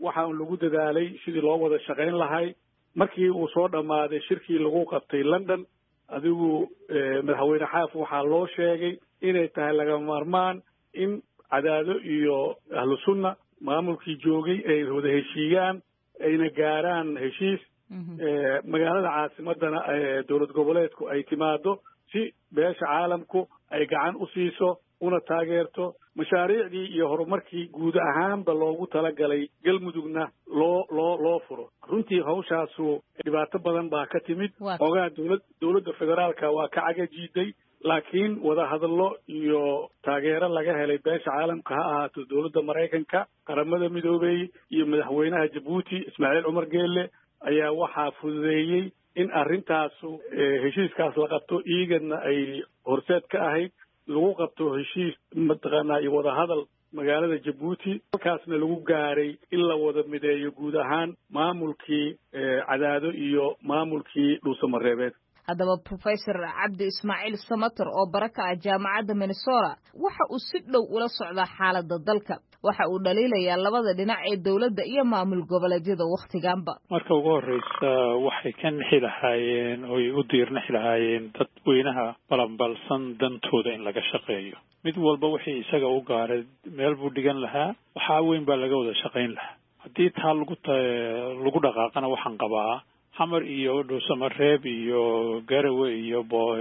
waxaan lagu dadaalay sidii loo wada shaqayn lahay markii uu soo dhammaaday shirkii lagu qabtay London adigu madaxweyne xaaf waxaa loo sheegay inay tahay laga maarmaan in cadaado iyo ahlu sunna maamulkii joogay ay wada heshiiyaan ayna gaaraan heshiis magaalada caasimadana dowlad goboleedku ay timaado si beesha caalamku ay gacan u siiso una taageerto mashaariicdii iyo horumarkii guud ahaanba loogu talagalay galmudugna loo furo runtii hawshaasu dhibaato badan baa ka timid ogaa dowladda federaalka waa ka cagajiiday laakiin wada hadallo iyo taageero laga helay beesha caalamka ha ahaato dowladda Maraykanka qaramada midoobay iyo madaxweynaha Djibouti Ismaaciil Cumar Geelle ayaa waxaa fududeeyay in arrintaasu heshiiskaas la qabto iigadna ay horseed ka ahayd lagu qabto heshiis mataqaanaa iyo wada hadal magaalada Djibouti halkaasna lagu gaaray in la wada mideeyo guud ahaan maamulkii cadaado iyo maamulkii dhuusamareebeed haddaba Professor Cabdi Ismaaciil Samatar oo baraka ah jaamacadda Minnesota waxa uu si dhow ula socdaa xaaladda dalka waxa uu dhaliilayaa labada dhinac ee dawladda iyo maamul goboleedyada waqtiganba marka ugu horeysa waxay ka nixi lahaayeen oo u diirnixi lahaayeen dadweynaha balanbalsan dantooda in laga shaqeeyo mid walba wixii isaga u gaaray meel buu dhigan lahaa waxa weyn baa laga wada shaqeyn lahaa haddii taa lagu dhaqaaqana waxaan qabaa xamar iyo dhuusamareeb iyo garawe iyo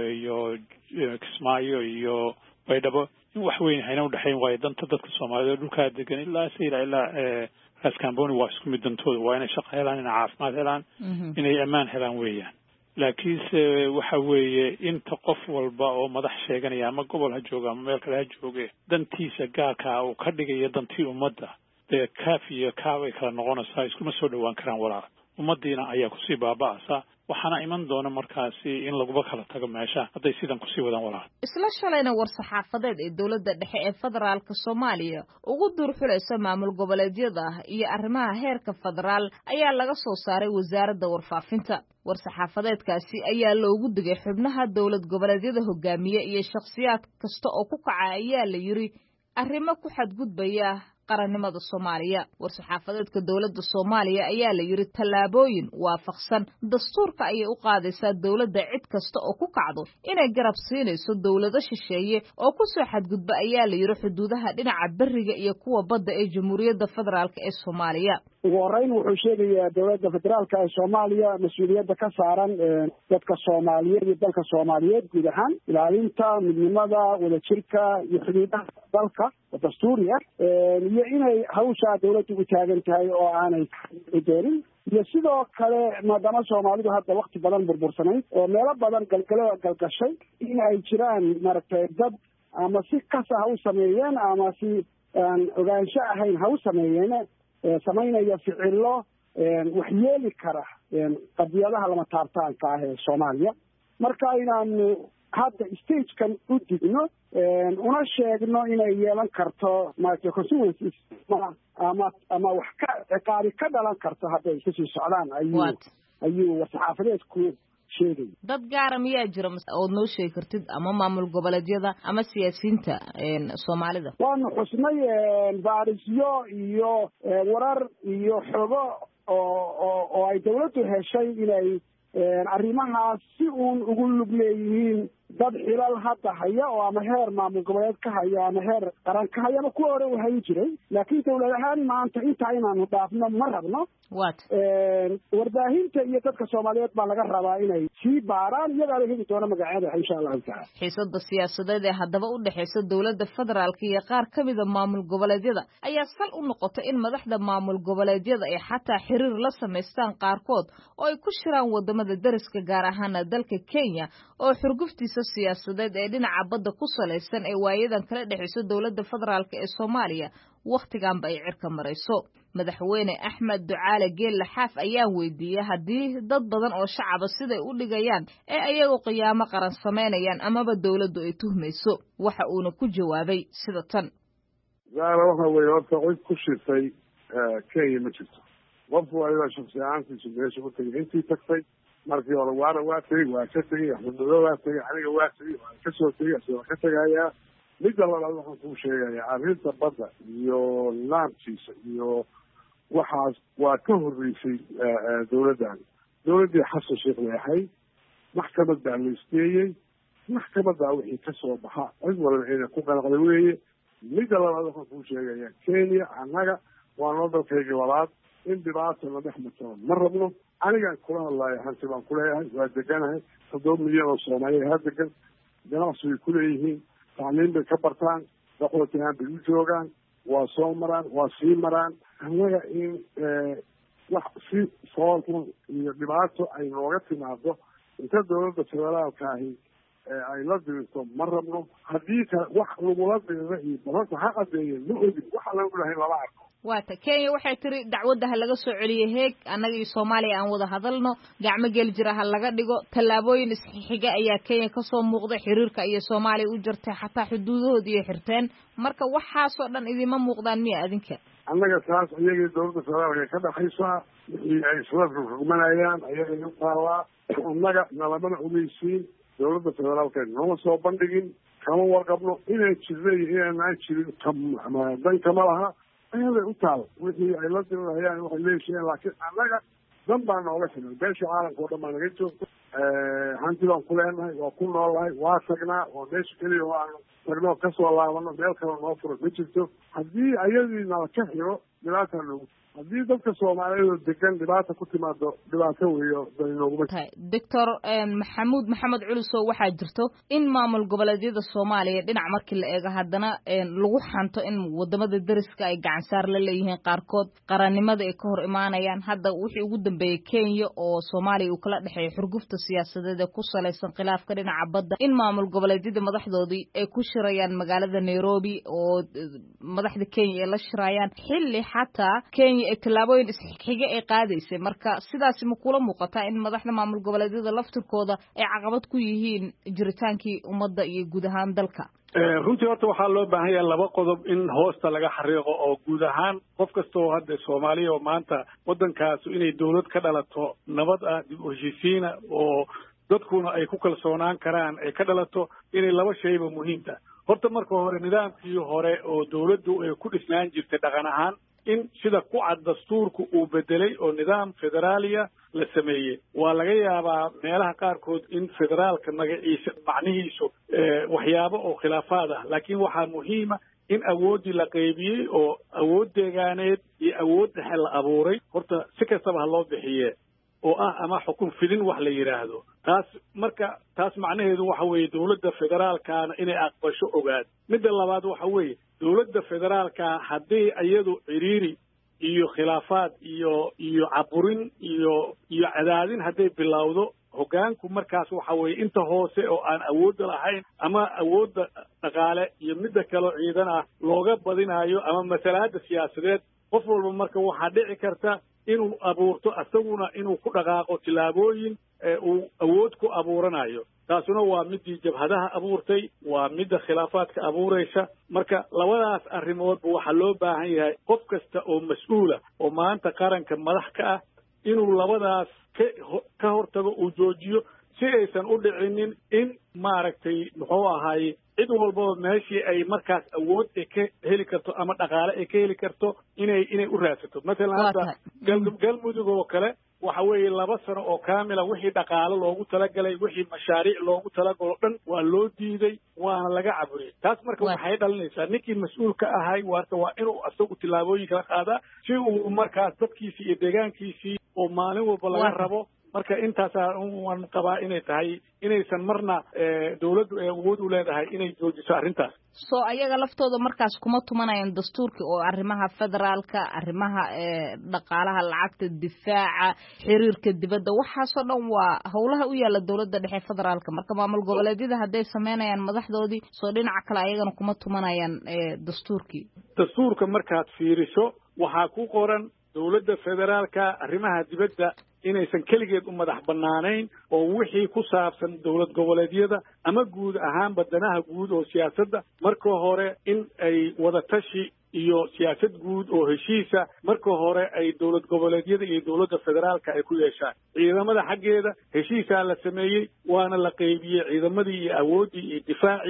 kismaayo iyo baydhabo in wax weyn hayna u dhaxayn waayo danta dadka Soomaaliyeed dhulka degan ilaa raskamboni waa isku mid dantooda waa inay shaqo helaan inay caafimaad helaan inay ammaan helaan weeyaan laakiinse waxa weeye inta qof walba oo madax sheeganaya ama gobol ha jooga ama meel kale ha jooge dantiisa gaarka uu ka dhigayo dantii ummadda dee kaafiyo kaabay kala noqonaysaa iskuma soo dhawaan karaan walaal ummadiina ayaa kusii baaba'aysa waxaana iman doona markaasi in laguba kala tago meesha hadday sidan kusii wadaan walaal isla shalayna war-saxaafadeed ee dowladda dhexe ee federaalka Soomaaliya ugu durxulaysa maamul goboleedyada iyo arrimaha heerka federaal ayaa laga soo saaray wasaaradda warfaafinta war-saxaafadeedkaasi ayaa loogu digay xubnaha dowlad goboleedyada hogaamiye iyo shakhsiyaad kasta oo ku kaca ayaa la yiri arrimo ku xadgudbaya qarannimada Soomaaliya war-saxaafadeedka dawladda Soomaaliya ayaa la yiri talaabooyin waafaqsan dastuurka ay u qaadaysaa dawladda cid kasta oo ku kacdo inay garab siinayso dawlado shisheeye oo ku soo xadgudba ayaa la yiri xuduudaha dhinaca bariga iyo kuwa badda ee Jamhuuriyadda Federaalka ee Soomaaliya ugu horeyn wuxuu sheegayaa dawladda federaalka ee Soomaaliya mas'uuliyadda ka saaran dadka Soomaaliyeed iyo dalka Soomaaliyeed guud ahaan ilaalinta midnimada wadajirka iyo xuduudaha dalka dastuuriga iyo inay hawsha dawladdu u taagan tahay oo aanay doorin iyo sidoo kale maadaama Soomaalidu hadda waqti badan burbursanayd oo meelo badan galgashay in ay jiraan maaragtay dad ama si kasta ha u sameeyeen ama si aan ogaansho ahayn ha u sameeyeen samaynaya ficilo waxyeeli kara qadiyadaha lama taabtaanka ah ee Soomaaliya marka inaanu hadda stagekan u digno una sheegno inay yeelan karto marka consequences ama wax ka ciqaabi ka dhalan karto hadday ka sii socdaan ayuu saxaafadeedku sheegay dad gaar miyaa jira oo noo sheegi kartid ama maamul goboleedyada ama siyaasiyiinta Soomaalida waanu xusnay baarisyo iyo warar iyo xogo oo ay dawladdu heshay inay arrimahaas si uun ugu lug leeyihiin dad xilal hadda haya oo ama heer maamul goboleed ka haya ama heer qaran ka haya ama kuwa hore u hayi jiray laakiin dawlad ahaan maanta intaa inaanu dhaafno ma rabno warbaahinta iyo dadka Soomaaliyeed baa laga rabaa inay sii baaraan iyaga la heli doona magaceeda insha Allah taala xiisada siyaasadeed ee haddaba u dhaxaysa dawladda federaalka iyo qaar ka mid ah maamul goboleedyada ayaa sal u noqotay in madaxda maamul goboleedyada ay xataa xiriir la sameystaan qaarkood oo ay ku shiraan wadamada dariska gaar ahaan dalka Kenya oo xurguftiisa siyaasadeed ee dhinaca badda ku saleysan ee waayadan kala dhaxayso dawladda federaalka ee Soomaaliya waqtiganba ay cirka marayso madaxweyne Axmed Ducaale Geelle Xaaf ayaa weydiiyay haddii dad badan oo shacab siday u dhigayaan ee ayagu qiyaamo qaran sameynayaan amaba dawladdu ay tuhmayso waxa uuna ku jawaabay sida tan zaara waxa weeye horta cid ku shirtay Kenya ma jirto qofku waa shakhsi ahaantiisu meesha u tagay intii tagtay markii hore waa tagay waa ka tagay axmednado waa tagay aniga waa tagay waa ka soo tagay asagoo ka tagayaa midda labaad waxaan kuu sheegayaa arrinta badda iyo nidaamkiisa iyo waxaas waa ka horreysay dawladdan dawladdii xasan sheekh leexay maxkamad baa la isteeyey maxkamaddaa wixii ka soo baxa cid walba inay ku qanaqda weeye midda labaad waxaan kuu sheegaya kenya annaga waa noo dalkaygii labaad in dhibaata la dhex matalo ma rabno anigaan kula hadlayo hanti baan kuleeyahay waa deganahay 7 milyan oo soomaaliya ha degan ganacsi bay kuleeyihiin tacliim bay ka bartaan daqootihaan bay u joogaan waa soo maraan waa sii maraan annaga in wax si soolxun iyo dhibaato ay nooga timaado inta dawladda federaalka ahi ay la dirirto ma rabno haddii ka wax lagula dirira iyo badanka ha qadeeyeen ma ogin waxa lagu dhahay lama arko waata kenya waxay tiri dacwadda ha laga soo celiyo heeg annaga iyo soomaaliya aan wada hadalno gacmo geli jira ha laga dhigo tallaabooyin isxiga ayaa kenya kasoo muuqday xiriirka iyo soomaaliya u jirtay xataa xuduudahood iyo xirteen marka waxaasoo dhan idima muuqdaan miya adinka annaga taas iyagii dawladda federaalka ka dhaxaysaa wixii ay isla rugmanayaan ayagay u taallaa annaga nalamana ogeysiin dawladda federaalka nooma soo bandhigin kama warqabno inaan jirna iyo inaanaan jirin dan kama laha ayaday u taal wixii ay la dirirayaan waxay leeshiyeen laakiin annaga dan baa nooga xilan beesha caalamka oo dhan baa naga joogto hanti baan ku leenahay waa ku noolnahay waa tagnaa oo meesha keliya oo aan tagnoo kasoo laabano meel kale noo furo ma jirto haddii ayadii nala ka xiro dhibaataa noogu haddii dadka soomaaliyeed oo degan dhibaata ku timaado dhibaato weeyo danooguma doctor maxamuud maxamed culusow waxaa jirto in maamul goboleedyada soomaaliya dhinac markii la eego haddana lagu xanto in wadamada dariska ay gacansaar la leeyihiin qaarkood qarannimada ay ka hor imaanayaan hadda wixii ugu dambeeyey kenya oo soomaaliya uu kala dhexeeyo xurgufta siyaasadeed ee ku salaysan khilaafka dhinaca badda in maamul goboleedyada madaxdoodii ay ku shirayaan magaalada nairobi oo madaxda kenya ay la shirayaan xilli xataa kenya tallaabooyin isxiga ay qaadaysay marka sidaasi ma kula muuqataa in madaxda maamul goboleedyada laftirkooda ay caqabad ku yihiin jiritaankii ummadda iyo guud ahaan dalka runtii horta waxaa loo baahan yahay laba qodob in hoosta laga xariiqo oo guud ahaan qof kasta oo hadda soomaaliya oo maanta waddankaas inay dawlad ka dhalato nabad ah dib u heshiisiina oo dadkuna ay ku kalsoonaan karaan ay ka dhalato inay laba shayba muhiimta horta marka hore nidaamkii hore oo dawladdu ay ku dhisnaan jirtay dhaqan ahaan in sida ku cad dastuurku uu bedelay oo nidaam federaaliya la sameeyey waa laga yaabaa meelaha qaarkood in federaalka magaciisa macnihiisu waxyaabo oo khilaafaad ah laakiin waxaa muhiima in awooddii la qaybiyey oo awood deegaaneed iyo awood dhexe la abuuray horta si kastaba ha loo bixiye oo ah ama xukun fidin wax la yidhaahdo taas macnaheedu waxa weeye dawladda federaalkaana inay aqbasho ogaad midda labaad waxa weeye dawladda federaalka haddii iyadu ciriiri iyo khilaafaad iyo caburin iyo cadaadin hadday bilowdo hoggaanku markaas waxa weeye inta hoose oo aan awoodda lahayn ama awoodda dhaqaale iyo midda kaleo ciidan ah looga badinayo ama masalaadda siyaasadeed qof walba marka waxaa dhici karta inuu abuurto isaguna inuu ku dhaqaaqo tillaabooyin uu awood ku abuuranayo taasuna waa midii jabhadaha abuurtay waa midda khilaafaadka abuuraysa marka labadaas arrimoodba waxaa loo baahan yahay qof kasta oo mas-uula oo maanta qaranka madax ka ah inuu labadaas ka hortago uu joojiyo si aysan u dhicinin in maaragtay muxuu ahaaye cid walbaba meeshii ay markaas awood ay ka heli karto ama dhaqaale ay ka heli karto inay u raadsato matalan hadda galmudug oo kale waxa weeye 2 sano oo kaamila wixii dhaqaale loogu talagalay wixii mashaariic loogu talagalo dhan waa loo diiday waana laga caburiyay taas marka waxay dhalinaysaa ninkii mas-uulka ahay waa inuu asagu tillaabooyin kala qaadaa si uu markaas dadkiisii iyo deegaankiisii oo maalin walba laga rabo marka intaas waan qabaa inay tahay inaysan marna dawladdu ay awood u leedahay inay joojiso arrintaas soo ayaga laftooda markaas kuma tumanayaan dastuurka oo arrimaha federaalka arrimaha dhaqaalaha lacagta difaaca xiriirka dibadda waxaasoo dhan waa howlaha u yaala dawladda dhexe federaalka marka maamul goboleedyada hadday sameynayaan madaxdoodii soo dhinaca kale ayagana kuma tumanayaan dastuurka markaad fiiriso waxaa ku qoran dawladda federaalka arrimaha dibadda inaysan keligeed u madax bannaanayn oo wixii ku saabsan dawlad goboleedyada ama guud ahaan badanaha guud oo siyaasadda marka hore in ay wadatashi iyo siyaasad guud oo heshiisa marka hore ay dawlad goboleedyada iyo dawladda federaalka ay ku yeeshaan ciidamada xaggeeda heshiisaa la sameeyey waana la qaybiyey ciidamadii iyo awooddii iyo difaacii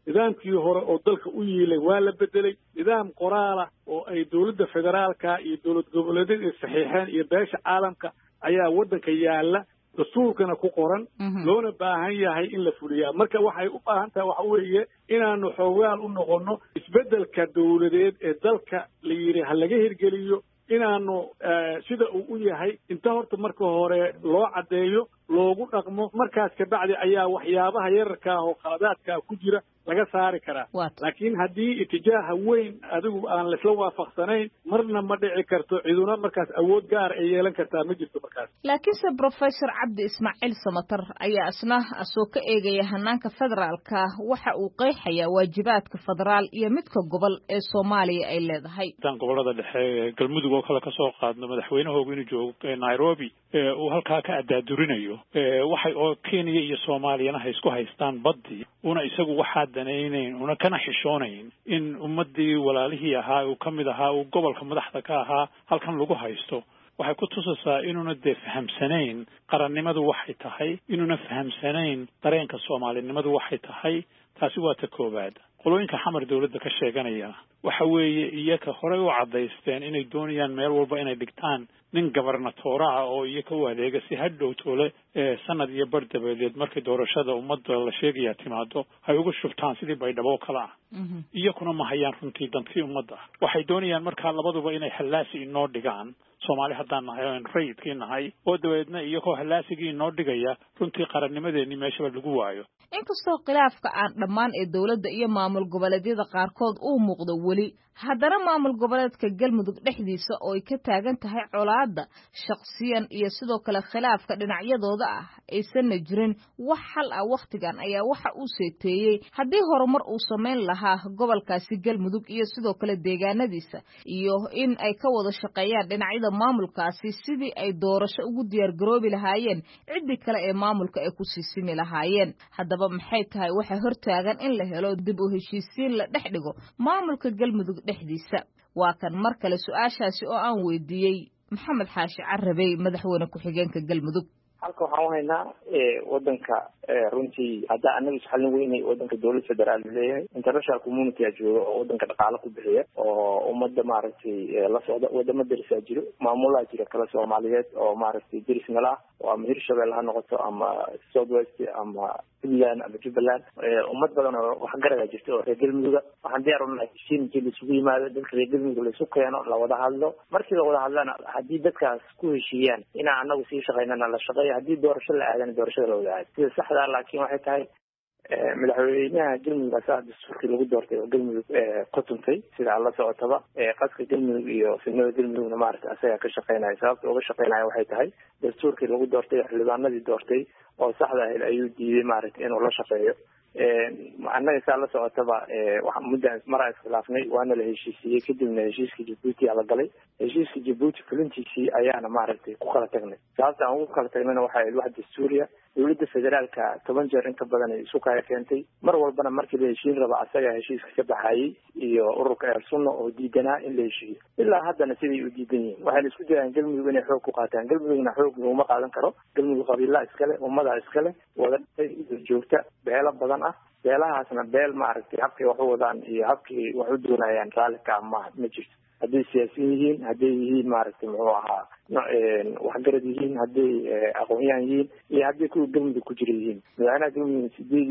nidaamkii hore oo dalka u yiilay waa la bedelay nidaam qoraala oo ay dowladda federaalka iyo dowlad goboleedyada saxiixeen iyo beesha caalamka ayaa waddanka yaalla dastuurkana ku qoran loona baahan yahay in la fuliyaa marka waxay u baahan tahay waxa weeye inaanu xoogaal u noqono isbeddelka dowladeed ee dalka la yidhi ha laga hirgeliyo inaanu sida uu u yahay inta horta marka hore loo caddeeyo loogu dhaqmo markaas kabacdi ayaa waxyaabaha yararka ah oo khaladaadka ku jira laga saari karaa laakiin haddii itijaaha weyn adigu aan laisla waafaqsanayn marna ma dhici karto ciduna markaas awood gaar ay yeelan kartaa ma jirto markaas laakiinse professor cabdi ismaaciil samatar ayaa isna asoo ka eegaya hanaanka federaalka waxa uu qeexayaa waajibaadka federaal iyo midka gobol ee Soomaaliya ay leedahay tan gobolada dhexe galmudug oo kale ka soo qaadno madaxweynahoogu inuu joogo Nairobi uu halkaa ka adaadurinayo waxay oo Kenya iyo Soomaaliyana hay isku haystaan badii una isagu waxa danaynayn una kana xishoonayn in ummadii walaalihii ahaa uu kamid ahaa uu gobolka madaxda ka ahaa halkan lagu haysto waxay ku tusaysaa inuuna fahamsanayn qarannimadu waxay tahay inuuna fahamsanayn dareenka Soomaalinimadu waxay tahay taasi waa ta koobaad qolooyinka xamar dawladda ka sheeganaya waxa weeye iyaga hore u cadaysteen inay doonayaan meel walba inay dhigtaan nin gobernatoora ah oo iyaga u adeega si hadhow toole sanad iyo bar dabadeed markay doorashada ummadda la sheegaya timaado ay ugu shubtaan sidii baydhabo kala ah iyaguna ma hayaan runtii dantii ummadda waxay doonayaan markaa labaduba inay hallaasi inoo dhigaan Soomaali haddaan nahay oo rayidkii nahay oo dabeedna iyagoo hallaasigii inoo dhigaya runtii qarannimadeennii meeshaba lagu waayo inkastoo khilaafka aan dhammaan ee dowladda iyo maamul goboleedyada qaarkood uu muuqdo weli haddana maamul goboleedka galmudug dhexdiisa oo ay ka taagan tahay colaadda shakhsiyan iyo sidoo kale khilaafka dhinacyadooda ah aysanna jirin wax xal ah wakhtigan ayaa waxa uu seeteeyey haddii horumar uu samayn lahaa gobolkaasi galmudug iyo sidoo kale deegaanadiisa iyo in ay ka wada shaqeeyaan dhinacyada maamulkaasi sidii ay doorasho ugu diyaargaroobi lahaayeen ciddii kale ee maamulka ay ku siisimi lahaayeen haddaba maxay tahay waxa hortaagan in la helo dib u heshiisiin la dhex dhigo maamulka galmudug dhexdiisa waa kan mar kale su-aashaasi oo aan weydiiyey maxamed xaashi carabey madaxweyne ku-xigeenka galmudug halka waxaan u haynaa wadanka runtii hadda anaga isxalin weynay wadanka dowlad federaal leeyahay international community jooga oo wadanka dhaqaale ku bixiya oo ummadda maaragtay la socda wadamo darisaa jiro maamulaa jira kala Soomaaliyeed oo maaragtay deris nala oo ama Hirshabelle ha noqoto ama South West ama Puntland ama Jubaland ummad badan oo wax garada jirto oo reer galmudug waxaan diyaar u nahay in jilli isugu yimaado dadka reer galmudug la isu keeno la wada hadlo markii la wada hadlana haddii dadkaas ku heshiiyaan inaan anagu sii shaqeynana la shaqeeyo haddii doorasho la aadan doorashada la wada aado sida saxda laakiin waxay tahay madaxweynaha galmudug asaa dastuurkii lagu doortay oo galmudug ku tuntay sida la socotaba qadka galmudug iyo sinada galmudugna maaragtay asaga ka shaqeynaya sababta uga shaqeynaya waxay tahay dastuurkii lagu doortay xildhibaanadii doortay oo saxda ahayd ayuu diiday maaragtay inuu la shaqeeyo annaga saa la socotaba waxaan muddan maraa iskhilaafnay waana la heshiisiyey kadibna heshiiskii Djibouti la galay heshiiskii Djibouti fulintiisii ayaana maaragtay ku kala tagnay sababta aan ugu kala tagnayna waxay ahayd wax dastuuriya dowladda federaalka 10 jeer inta badan ay isu kala keentay mar walbana markii la heshiin raba asaga heshiiska ka baxayay iyo ururka Ersunno oo diidanaa in la heshiiyo ilaa haddana sidii u diidan yihiin waxay isku dayaan galmudug inay xoog ku qaataan galmudugna xoog looma qaadan karo galmudug qabiilada iskale ummada iskale wada joogta beelo badan beelahaasna beel maaragtay habkay wax u wadaan iyo habkay wax u doonayaan raalika ma jirto hadday siyaasiyiin yihiin hadday yihiin maaragtay muxuu ahaa waxgarad yihiin hadday aqoon-yahan yihiin iyo hadday kuwa galmudug ku jira yihiin madaxweynaha galmudug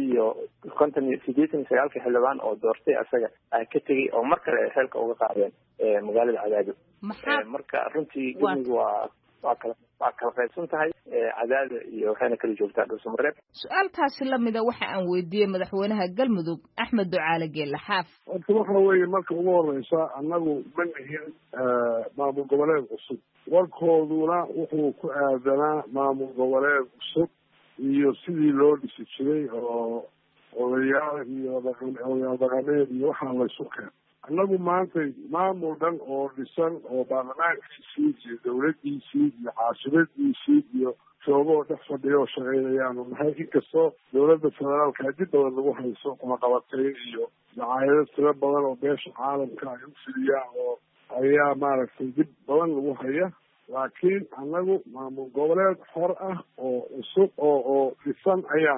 89 xildhibaan oo doortay asaga ay ka tegay oo mar kale xilka uga qaadeen magaalada Cadaado marka runtii galmudug waa kala qaybsan tahay cadaada iyo waxayna kala joogtaa Dhuusamareeb su'aaltaasi lamida waxa aan weydiiyey madaxweynaha galmudug Axmed Ducaale Geelle Xaaf waxa weeye marka ugu horeysa annagu ma nihin maamul goboleed cusub warkooduna wuxuu ku aadanaa maamul goboleed cusub iyo sidii loo dhisi jiray oo odayaal iyo dhaqameed iyo waxaa la isu keenay annagu maanta maamul dhan oo dhisan oo baarlamaankiisii iyo dawladdiisii iyo caasimaddiisii iyo joogoo dhex fadhiya oo shaqeynayaanu nahay inkastoo dowladda federaalka dib badan lagu hayso kumaqabateyn iyo dacaayado tiro badan oo beesha caalamka ay u fidiyaan oo ayaa maaragtay dib badan lagu haya laakiin annagu maamul goboleed xor ah oo cusub oo dhisan ayaanu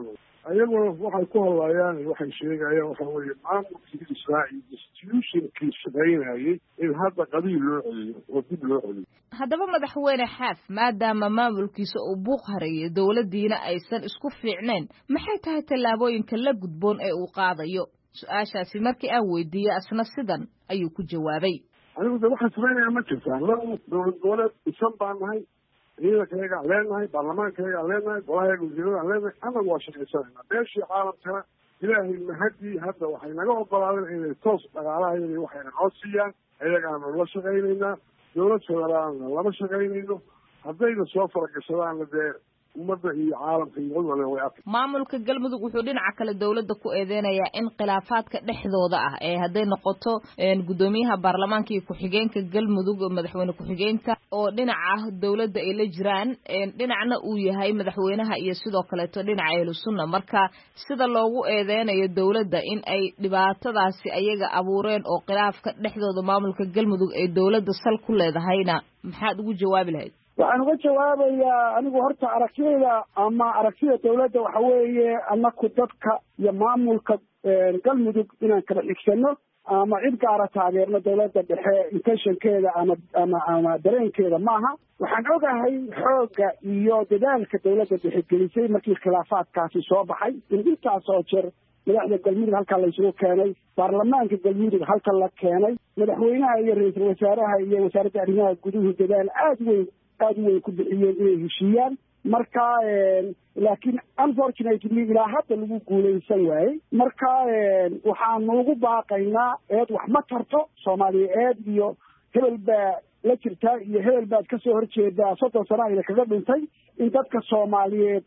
ayaguna waxay ku hadlayaan waxay sheegayaan waxa weeye maamulkii israaciil institutionkii shaqaynayay in hadda qabiil loo celiyo oo dib loo celiyo. haddaba madaxweyne xaaf maadaama maamulkiisa uu buuq hareeyay dowladdiina aysan isku fiicnayn maxay tahay tallaabooyinka la gudboon ee uu qaadayo su-aashaasi markii aan weydiiyey asna sidan ayuu ku jawaabay. anigu de waxaan samaynayaa ma jirtaan laba dowlad goboleed dhisan baan nahay ciidankayaga aan leenahay baarlamaankayaga aan leenahay golahayaga wasiirada aan leenahay annagu waa shaqaysanayna beeshii caalamkana ilaahay mahadii hadda waxay naga ogolaadeen inay toos dhaqaalahayada waxayna noo siiyaan ayagaanu la shaqaynaynaa dowlad federaalna lama shaqaynayno haddayna soo faragashadaanna dee ummadda iyo caalamka iyo cid waliba way arki. maamulka galmudug wuxuu dhinaca kale dowladda ku eedeynayaa in khilaafaadka dhexdooda ah ee hadday noqoto guddoomiyaha baarlamaanka iyo ku-xigeenka galmudug madaxweyne ku-xigeenka oo dhinaca dowladda ay la jiraan dhinacna uu yahay madaxweynaha iyo sidoo kaleeto dhinaca ahlu sunna marka sida loogu eedeynayo dowladda in ay dhibaatadaasi ayaga abuureen oo khilaafka dhexdooda maamulka galmudug ay dowladda sal ku leedahayna maxaad ugu jawaabi lahayd? waxaan uga jawaabayaa anigu horta aragtiyada ama aragtida dawladda waxa weeye anaku dadka iyo maamulka galmudug inaan kala xigsano ama cid gaara taageerno dawladda dhexe intentionkeeda ama dareenkeeda maaha. waxaan ogahay xoogga iyo dadaalka dawladda dhexe gelisay markii khilaafaadkaasi soo baxay in intaas oo jeer madaxda galmudug halkan la isugu keenay baarlamaanka galmudug halkan la keenay madaxweynaha iyo ra-iisul wasaaraha iyo wasaaradda arrimaha guduhu dadaal aada u weyn ku bixiyeen inay heshiiyaan marka laakiin unfortunately ilaa hadda lagu guulaysan waayey marka waxaanu ugu baaqaynaa eed wax ma tarto soomaaliya eed iyo hebel baa la jirtaa iyo hebel baad kasoo horjeedaa 30 sano ayna kaga dhintay in dadka soomaaliyeed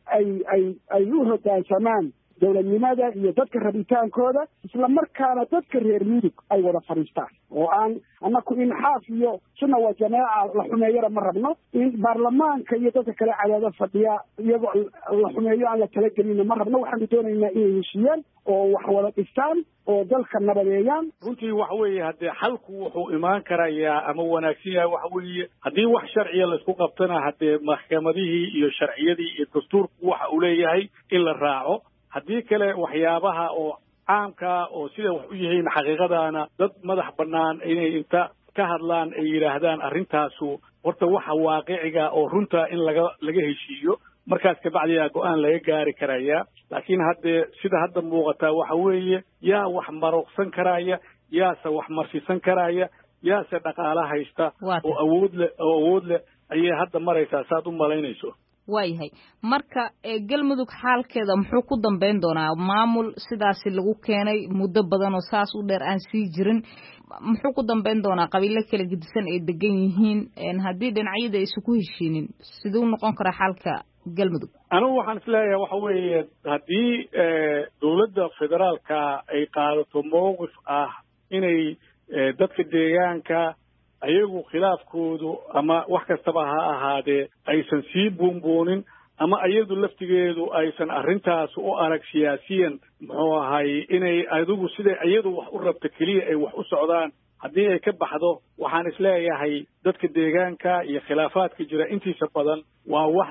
ay u hoggaansamaan dowladnimada iyo dadka rabitaankooda isla markaana dadka reer mudug ay wada fadhiistaan oo aan annaku in xaaf iyo sunna wa jamaaca la xumeeyana ma rabno in baarlamaanka iyo dadka kale cadaada fadhiya iyagoo la xumeeyo aan la talagelina ma rabno waxaanu doonaynaa inay heshiiyaan oo wax wada dhistaan oo dalka nabadeeyaan. runtii waxa weeye haddee xalku wuxuu imaan karayaa ama wanaagsan yahay waxa weeye haddii wax sharciya laisku qabtana haddee maxkamadihii iyo sharciyadii iyo dastuurku waxa uu leeyahay in la raaco haddii kale waxyaabaha oo caamka oo sida wax u yihiin xaqiiqadaana dad madax bannaan inay inta ka hadlaan ay yidhaahdaan arrintaasu horta waxa waaqiciga oo runta in laga heshiiyo markaas kabacdiyaa go-aan laga gaari karaya laakiin haddee sida hadda muuqataa waxa weeye yaa wax maruqsan karaya yaase wax marsiisan karaya yaase dhaqaala haysta oo awood leh ayay hadda maraysaa saad u malaynayso. waayahay marka galmudug xaalkeeda muxuu ku dambeyn doonaa maamul sidaasi lagu keenay muddo badan oo saas u dheer aan sii jirin muxuu ku dambeyn doonaa qabiilo kala gedisan ay degan yihiin haddii dhinacyada aysan ku heshiinin siduu noqon karaa xaalka galmudug? anigu waxaan isleeyahay waxa weeye haddii dowladda federaalka ay qaadato mowqif ah inay dadka deegaanka ayagu khilaafkoodu ama wax kastaba ha ahaadee aysan sii buunbuunin ama iyadu laftigeedu aysan arrintaas u arag siyaasiyan muxuu ahay inay adigu siday iyadu wax u rabto keliya ay wax u socdaan haddii ay ka baxdo waxaan isleeyahay dadka deegaanka iyo khilaafaadka jira intiisa badan waa wax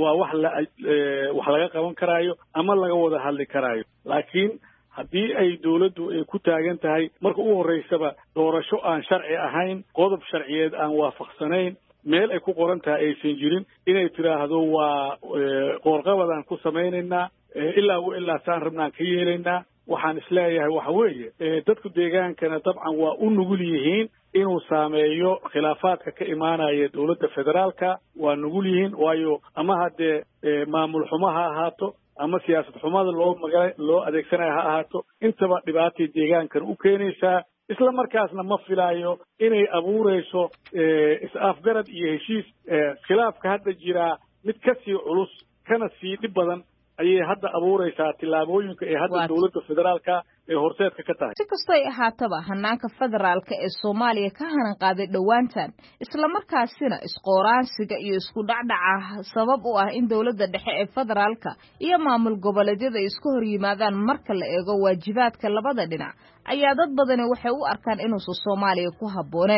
laga qaban karaayo ama laga wada hadli karaayo laakiin haddii ay dawladdu ay ku taagan tahay marka ugu horreysaba doorasho aan sharci ahayn qodob sharciyeed aan waafaqsanayn meel ay ku qoran tahay aysan jirin inay tidhaahdo waa qoorqabadaan ku samaynaynaa ilaa saan rabnaan ka yeelaynaa waxaan isleeyahay waxa weeye dadku deegaankana dabcan waa u nugul yihiin inuu saameeyo khilaafaadka ka imaanaya dawladda federaalka waa nugul yihiin waayo ama haddee maamul xumo ha ahaato ama siyaasad xumada loo adeegsanayo ha ahaato intaba dhibaatay deegaankan u keenaysaa isla markaasna ma filaayo inay abuurayso is-afgarad iyo heshiis khilaafka hadda jiraa mid ka sii culus kana sii dhib badan ayay hadda abuuraysaa tillaabooyinka ee hadda dawladda federaalka ee horseedka ka tahay. si kastoo ay ahaataba hanaanka federaalka ee Soomaaliya ka hanan qaaday dhowaantan isla markaasina isqooraansiga iyo isku dhacdhaca sabab u ah in dawladda dhexe ee federaalka iyo maamul goboleedyada isku hor yimaadaan marka la eego waajibaadka labada dhinac ayaa dad badani waxay u arkaan inuusan Soomaaliya ku habbooneen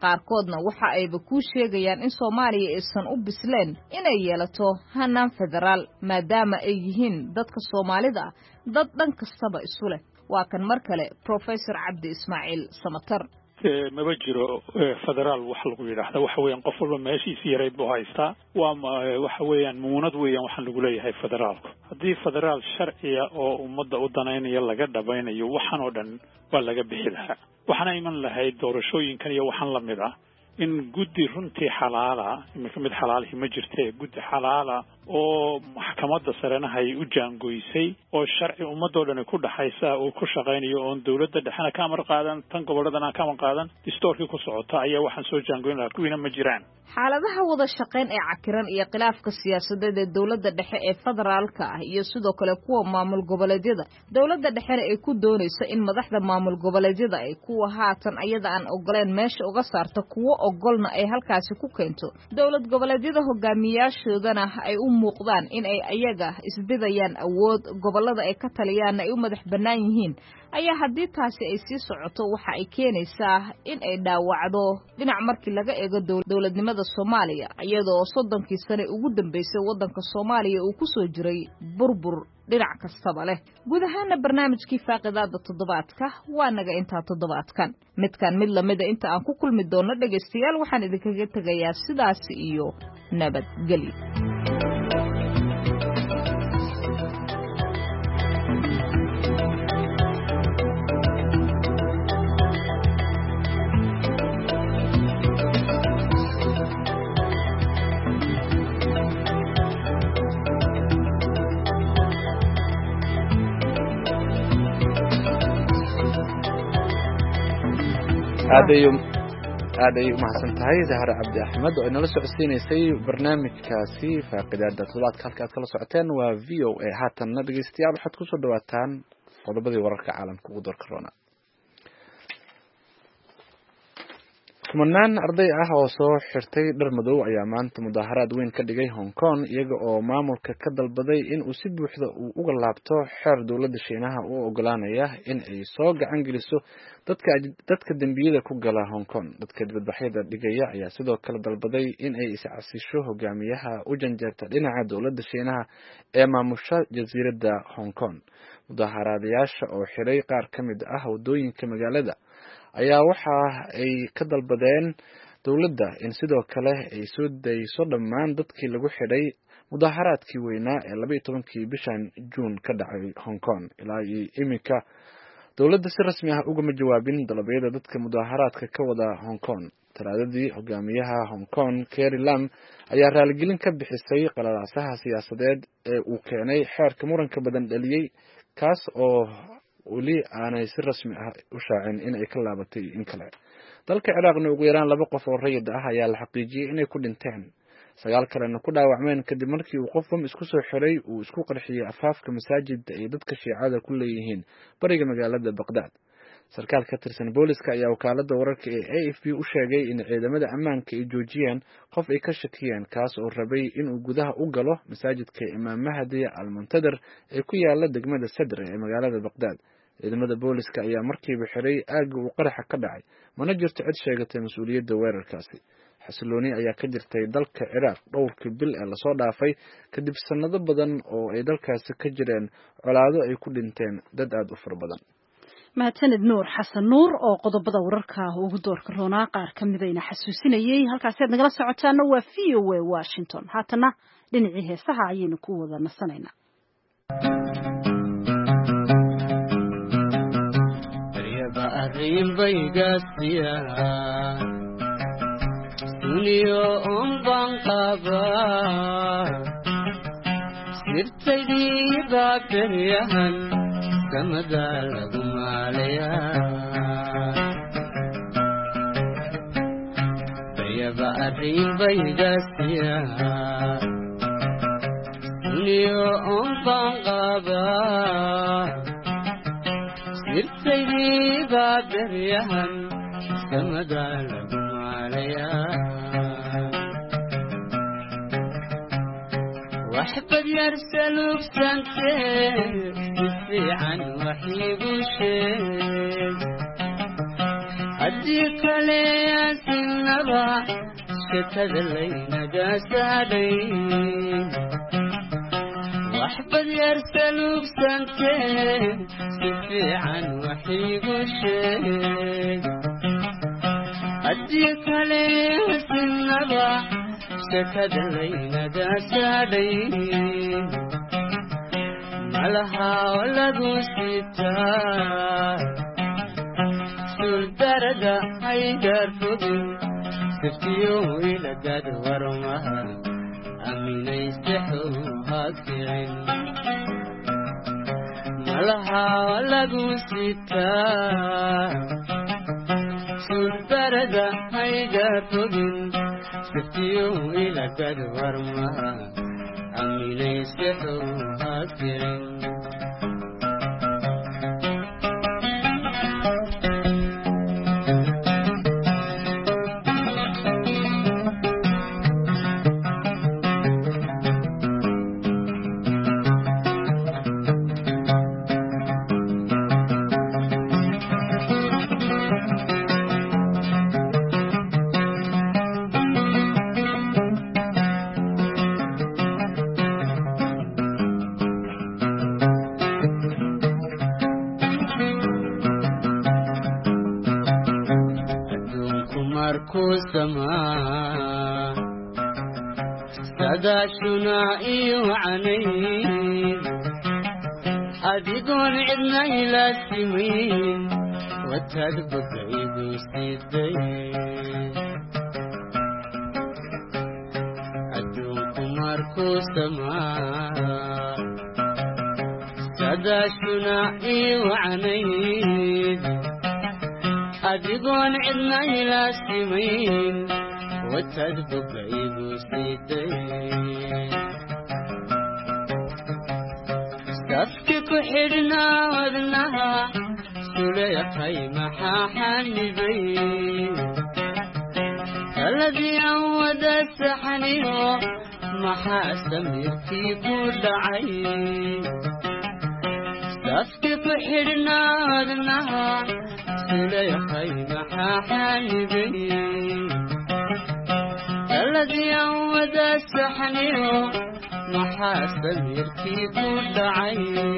qaarkoodna waxa ayba kuu sheegayaan in soomaaliya aysan u bisleen inay yeelato hanaan federaal maadaama ay yihiin dadka soomaalida ah dad dhan kastaba isu leh waa kan mar kale professor cabdi ismaaciil samatar maba jiro federaal wax lagu yidhaahda waxa weeyaan qof walba meeshiisi yarayd buu haystaa waxa weeyaan muunad weeyaan waxaan lagu leeyahay federaalku haddii federaal sharciya oo ummadda u danaynaya laga dhabaynayo waxaan oo dhan waa laga bixi lahaa waxaana iman lahayd doorashooyinkan iyo waxaan la mid ah in guddi runtii xalaala iminka mid xalaalihi ma jirtee guddi xalaala oo maxkamadda sarenahay u jaangoysay oo sharci ummadoo dhan ku dhaxaysa oo ku shaqaynayo oon dawladda dhexena ka amar qaadan tan goboladana ka amar qaadan distoorkii ku socota ayaa waxaan soo jaangoyn lahaa kuwiina ma jiraan xaaladaha wada shaqayn ee cakiran iyo khilaafka siyaasadeed ee dawladda dhexe ee federaalka ah iyo sidoo kale kuwa maamul goboleedyada dawladda dhexena ay ku doonayso in madaxda maamul goboleedyada ay kuwa haatan ayada aan ogoleen meesha uga saarto kuwo ogolna ay halkaasi ku keento dawlad goboleedyada hogaamiyaashoodana ay u muuqdaan in ay ayaga isbidayaan awood gobolada ay ka taliyaan ay u madax bannaan yihiin ayaa haddii taasi ay sii socoto waxa ay keenaysaa in ay dhaawacdo dhinac markii laga eego dawladnimada Soomaaliya iyadoo 30 sano ugu dambeysay wadanka Soomaaliya uu ku soo jiray burbur dhinac kastaba leh guud ahaan barnaamijkii faaqidaada toddobaadka waa naga inta toddobaadkan midkan mid lamida inta aan ku kulmi doono dhageystayaal waxaan idinkaga tagayaa sidaas iyo nabadgelyo aad ay u mahadsan tahay Zahra Cabdi Axmed oo inala socodsiinaysay barnaamijkaasi faaqidaada toddobaadka halka aad kala socoteen waa VOA haatan dhageystayaal waxaad ku soo dhawaataan qodobadii wararka caalamka ugu doorka roona kumanaan arday ah oo soo xirtay dhar madow ayaa maanta mudaharaad weyn ka dhigay Hong Kong iyaga oo maamulka ka dalbaday in uu si buuxda uga laabto xeer dawladda Shiinaha oo ogolaanaya in ay soo gacan geliso dadka dambiyada ku gala Hong Kong dadka dibadbaxyada dhigaya ayaa sidoo kale dalbaday in ay iscasisho hogaamiyaha u janjeerta dhinaca dawladda Shiinaha ee maamusha jasiiradda Hong Kong mudaharaadayaasha oo xiray qaar ka mid ah wadooyinka magaalada ayaa waxa ay ka dalbadeen dawladda in sidoo kale ay soo dayso dhammaan dadkii lagu xidhay mudaharaadkii weynaa ee 12 bishan June ka dhacay Hong Kong ilaa imika dawladda si rasmi ah ugama jawaabin dalabyada dadka mudaharaadka ka wada Hong Kong talaadadii hogaamiyaha Hong Kong Carrie Lam ayaa raaligelin ka bixisay qalalaasaha siyaasadeed ee uu keenay xeerka muranka badan dhaliyay kaas oo weli aanay si rasmi ah u shaacin in ay ka laabatay in kale dalka Ciraaqna ugu yaraan 2 qof oo rayid ah ayaa la xaqiijiyay inay ku dhinteen 9 kalena ku dhaawacmeen kadib markii uu qof isku soo xiray uu isku qarxiyay afaafka masaajidda ay dadka Shiicada ku leeyihiin bariga magaalada Baghdad sarkaal ka tirsan booliska ayaa wakaaladda wararka ee AFP u sheegay in ciidamada ammaanka ay joojiyeen qof ay ka shakiyeen kaas oo rabay inuu gudaha u galo masaajidka Imaam Mahdi al-Muntadhir ee ku yaala degmada Sadr ee magaalada Baghdad ciidamada booliska ayaa markiiba xiray aagga uu qaraxa ka dhacay mana jirto cid sheegatay mas'uuliyadda weerarkaasi xasilooni ayaa ka jirtay dalka Ciraaq dhowrkii bil ee la soo dhaafay kadib sanado badan oo ay dalkaasi ka jireen colaado ay ku dhinteen dad aad u fara badan mahadsanid nuur xasan nuur oo qodobada wararka ugu doorka roonaa qaar ka mid ayna xasuusinayay halkaas aad nagala socotaana waa VOA Washington haatana dhinacii heesaha ayaynu ku wada nasanaynaa samada lagu maalayaa bayaba arrin baygaasiyaa niyo onbaan qabaa sirtaydii baa beryahan samada lagu maalayaa waxbad yar salubsantee عن وحيب الشيء haddii kale sinaba sheekada laynaga saaday waxbad yar saluubsanteen si fiican waxiigu sheeg haddii kale sinaba sheekada laynaga saaday malaha lagu sitaa darada haydar fogin siftiyo ilagad warmaha aminaysaxo hakicin malaha lagu sitaa darada haydar fogin siftiyo ilagad warmaha aminaysaxo hakicin sadaashuna iyo canayn adigoon cidna ila simayn wataad bogaygu siday adduunku markuu samaa sadaashuna iyo canayn adigoon cidna ila simayn wataad bogaygu siday safki ku xidhnaa wadnaha suleeqay maxaa xanibay taladii aan wada saxaniyo maxaa samirkii ku dhacay safki ku xidhnaa wadnaha suleeqay maxaa xanibay taladii aan wada saxaniyo maxaa samirkii ku dhacay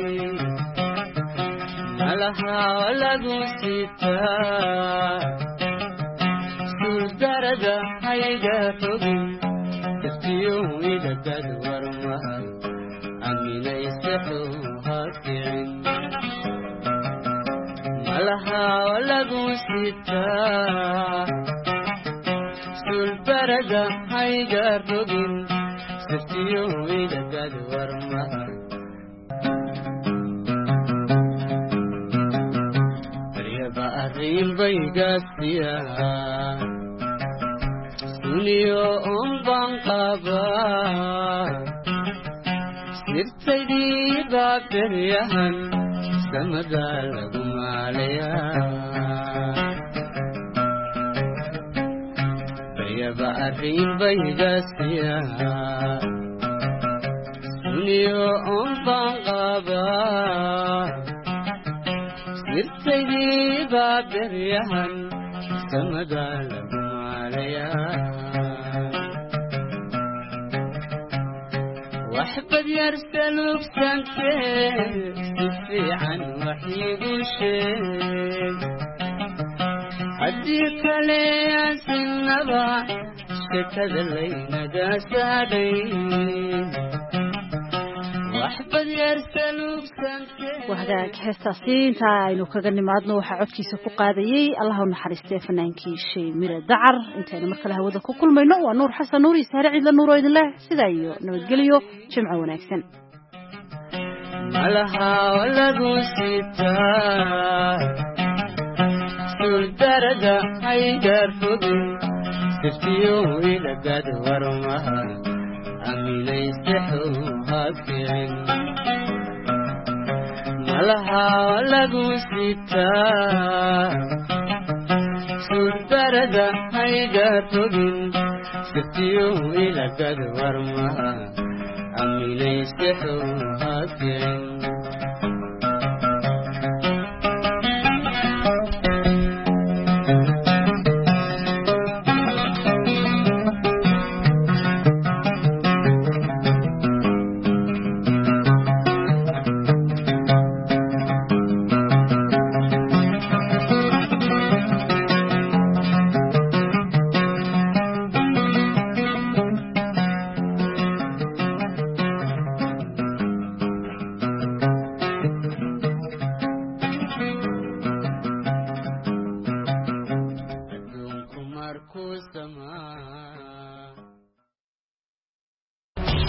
malaha lagu sitaa darada hayga fogin siftiyo ilagad warmaha aminaysaxo hakicin malaha lagu sitaa darada hayga fogin siftiyo ilagad warmaha baryaba arrin baygaasiya suniyo unbaan qabaa sirtaydii baa beryahan samada lagu maalayaa baryaba arrin baygaasiya suniyo unbaan qabaa sirtaydii baa beryahan samada lagu maalayaa waxbad yar saluubsantee si fiican waxiigu sheeg haddii kale sinaba sheekada laynaga saaday waxbad yar saluubsantee wahagaag heestaasi intaa aynu kaga nimaadno waxaa codkiisa ku qaadayey allah u naxariistee fanaankii shay mire dacar intaynu mar kale hawada ku kulmayno waa nuur xasan nuur iyo saare ciidla nuur oo idin leh sidaa iyo nabadgelyo jimco wanaagsan malaha lagu sitaa darada haydar fogin siftiyo ilagad warmaha aminaysaxo hakicin malaha lagu sitaa darada haydar fogin siftiyo ilagad warmaha aminaysaxo hakicin